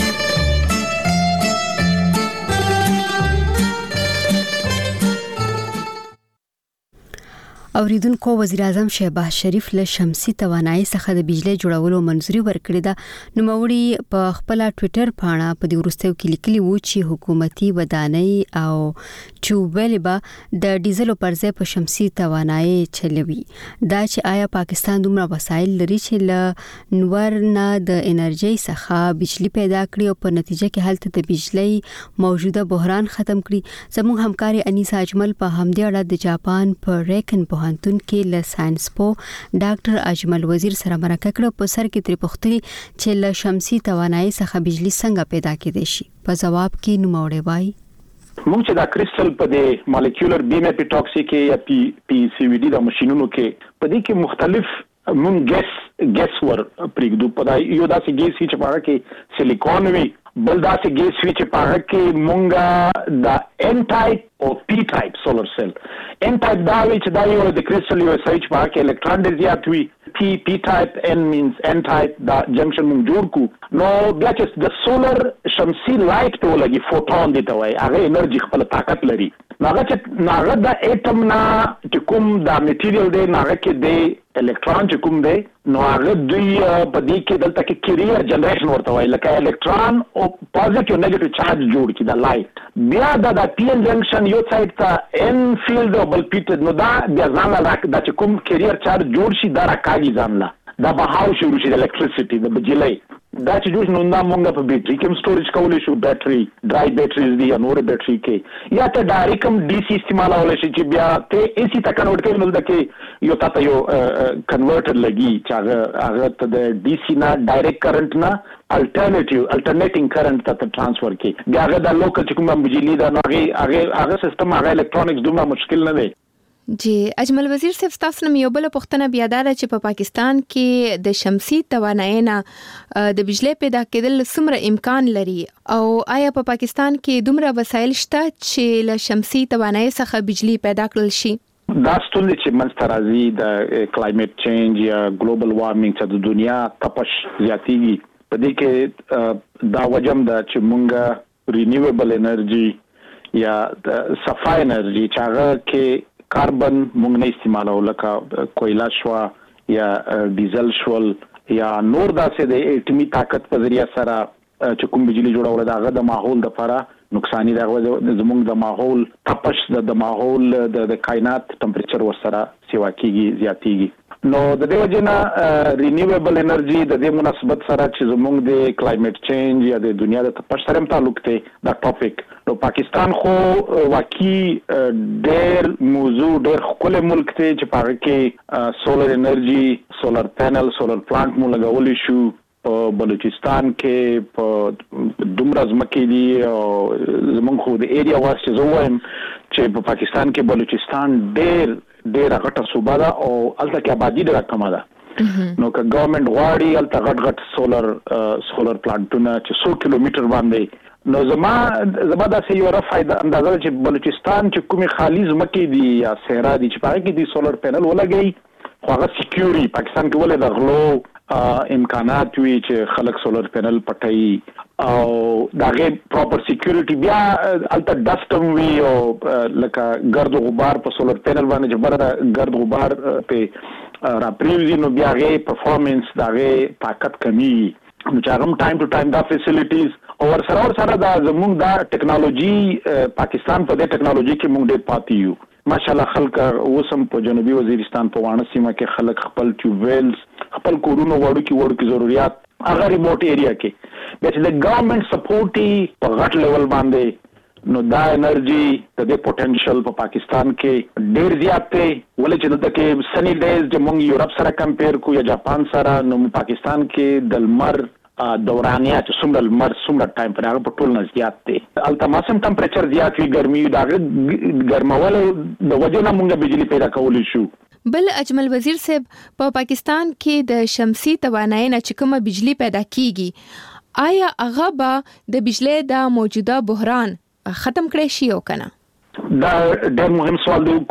اوریدونکو، وزیر اعظم شهباز شریف له شمسي توانایي څخه د بجلی جوړولو منځوري ورکړې ده. نوموړي په خپل ټوئیټر باندې په دې وروستیو کې لیکلي وو چې حکومتي ودانۍ او چوبلې به د ډیزلو پر ځای په شمسي توانایي چلوي. دا چې آیا پاکستان دومره وسایل لري چې له نور نه د انرژي څخه بجلی پیدا کړي او په نتیجه کې هلته د بجلی موجوده بحران ختم کړي. زموږ همکاري انیسا اجمل په همدې اړه د جاپان په ریکن پوهنتون کې له ساينس پو ډاکټر اجمل وزیر سره مرکه کړه. په سر کې تری پوښتنه چې له شمسي توانایي څخه بجلی څنګه پیدا کېدای شي. په جواب کې نوموړی وایي موږ چې دا کریسټل په دې مالیکولر بیم اپیټاکسي کې یا پی سی وی ډي د ماشينونو کې په دې کې مختلف مون ګیس ور پرېږدو. په دا یو داسې ګیس چې په هغه کې سیلیکون وي، بل داسې ګیس وي چې په هغه کې مونږه د ان ټایپ او پی ټایپ سولر سیل. ان ټایپ دا وي چې دا یو د کریسټل یو سایز په هغه کې الکترون ډېر زیات وي. پی ټایپ ان مینز ان ټایپ دا جنکشن مونږ جوړ کو. نو بیا چې د سولر شمسي لایټ ته ولګي فوټون دي ته وایي، هغه انرژي خپل طاقت لري. هغه چې هغه د اټم نه چې کوم دا میټیریل دی هغه کې دی الکترون چې کوم دی نو هغه دوی په دې کې دلته کې کیریئر جنریشن ورته وایي، لکه الکترون او پوزټیو نیگیټیو چارج جوړ کی د لایټ. بیا د پی ان جنکشن یو سایډ ته ان فیلډ او بل پیټ نو دا بیا ځان لا دا چې کوم کیریئر چارج جوړ شي دا راکاږي ځان لا دا بهاو شروع شي د الکتریسيټي د بجلی دا چې جوړ نو دا مونږ په بیټری کې سټوریج کولای شو. بیټری ډرای بیټریز دي یا نور بیټری کې یا ته ډایرکټ هم ډي سي استعمالول شي چې بیا ته اي سي ته کنورټ کړي نو دا کې یو تاسو یو کنورټر لګي چې هغه ته د ډي سي نه ډایرکټ کرنٹ نه الټرنیټینګ کرنٹ ته ترانسفر کې بیا هغه د لوکل چې کوم بجلی دا هغه سیستم هغه الکترونکس دومره مشکل نه دی. جی اجمل وزیر صاحب تاسو نو یو بل پوښتنه بیا دا چې په پاکستان کې د شمسي توانایي نه د بجلی پیدا کېدل څومره امکان لري او آیا په پاکستان کې دومره وسایل شته چې له شمسي توانایي څخه بجلی پیدا کړل شي؟ دا ستونزې چې منځته راځي د کلایمیټ چینج یا ګلوبل وارمینګ چې د دنیا تپش زیاتېږي په دې کې دا وجم ده چې مونږ رینیویبل انرژي یا صفا انرژي چې هغه کې کاربن مونږ نه استعمالو لکه کویلا شوا یا ډیزل شول یا نور داسې د اټومي طاقت په ذریعہ سره چې کوم بجلی جوړول دا هغه د ماحول لپاره نقصانی دا زموږ د ماحول تپش د ماحول د کائنات ټمپریچر ورسره سیوا کیږي زیاتیږي نو د دې وجنه رینیویبل انرژي د دې مناسبت سره چې زموږ د کلایمیټ چینج یا د دنیا د تپش سره تعلق دی دا ټاپک نو پاکستان خو واقعي ډېر موضوع ډېر خپل ملک ته چې پاره کې سولر انرژي سولر پینل سولر پلانټ مو لګولې شو په بلوچستان کې په دومره ځمکې دي او زمونږ خو د ایریا واس چې زه وایم چې په پاکستان کې بلوچستان ډېر غټه صوبه ده او هلته کې آبادي ډېره کمه ده نو که ګورنمنت غواړي هلته غټ سولر پلانټونه چې 100 کیلومتر باندې نو زما داسې یو رفع اندازه چې بلوچستان چې کومې خالي ځمکې دي یا صحرا دي چې په هغې کې دي سولر پینل ولګوي خو هغه سیکیوري پاکستان کې ولې د غلو امکانات وي چې خلک سولر پینل پټي او داغه پراپر سیکیورټي بیا الته ډسټم وی او لکه ګرد غبار په سولر پینل باندې چې بره ګرد غبار په راپریوزي نو بیا غي پرفورمنس داغه طاقت کمی نو چې هغه ټایم ټو ټایم دا فیسیلیټیز او سره دا زموږ دا ټیکنالوژي پاکستان په دې ټیکنالوژي کې موږ ډېر پاتې یو ماشاءالله خلک اوسم په جنوبي وزیرستان په وانه سیمه کې خلک خپل ټیوب ویلز خپل کورونو وړو کې ضرورت هغه ریموټ ایریا کې چې د ګورنمنت سپورټي په غټ لیول باندې نو دا انرژي د دې پوتنشل په پاکستان کې ډېر زیات دی ولې چې دلته کې سنی ډیز چې موږ یورپ سره کمپیر کو یا جاپان سره نو پاکستان کې د لمر دورانیه چې څومره ټایم پر هغه په ټول نه زیات دی الته موسم ټمپریچر زیات وي ګرمي دا ګرمول د وجه نه موږ بجلی پیدا کولی شو بل اجمل وزیر صاحب په پاکستان کې د شمسي توانایي نه چې کومه بجلی پیدا کیږي آیا هغه به د بجلی د موجوده بحران ختم کړي شي او کنه دا ډېر مهم سوال دی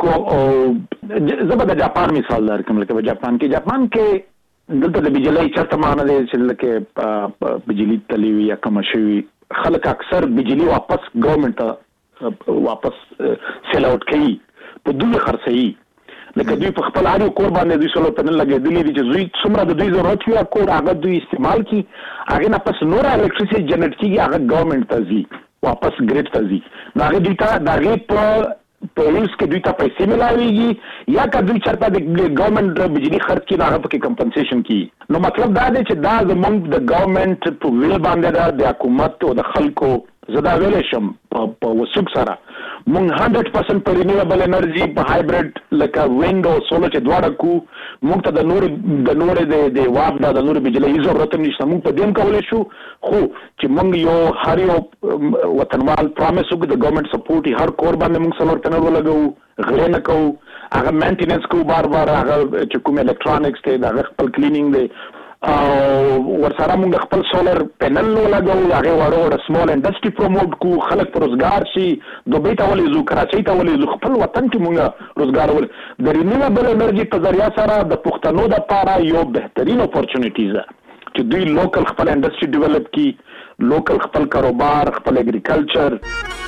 او زبر د جاپان مثال درکوم لکه په جاپان کې دلته د بجلی چرته معنی دی چې لکه بجلی تلوي یا کم شوي خلک اکثر بجلی واپس ګورنمنت ته واپس سیل اوټ کوي په دوی خرڅي لکه دوی په خپل اړو کور باندې دوی سولر پینل لګېدلې دي چې دوی څومره د دوی ضرورت وي کور هغه دوی استعمال کی هغه نه پس نور الکتریسيټي جنریټ کیږي هغه ګورنمنت ته ځي واپس ګریډ ته ځي نو هغه دوی ته دغه په یوز کې دوی ته پیسې ملاويږي یا که دوی چرته د ګورنمنت بجلی خرڅ کړي هغه پکې کمپنسیشن کی نو مطلب دا دی چې دا زمونږ د ګورنمنت په ویل باندې د حکومت او د خلکو زدا ویل شم په وسوک سره مونږ 100% په رینیویبل انرژي په هایبرید لکه ویند او سولر چې دواړه کو مونږ ته د نور د واپ د نور بجلی ضرورت نشته مونږ په دیم کولای شو خو چې مونږ یو هر یو وطنوال پرامیس وکړو د ګورنمنت سپورټ هر کور باندې مونږ سولر پینل ولګو غړې نه کوو هغه مینټیننس کو بار هغه چې کوم الکترونکس ته د خپل کلینینګ دی او ورسره موږ خپل سولر پینل لګو هغه وړو سمال انډستری پروموټ کو خلک پر روزګار شي دوبۍ ته ولې زو کراچۍ ته ولې زو خپل وطن کې موږ روزګار ول د رینیویبل انرژي په ذریعہ سره د پښتنو د لپاره یو بهترین اپورچونټیز ده چې دوی لوکل خپل انډستری ډیولپ کی لوکل خپل کاروبار خپل اګریکلچر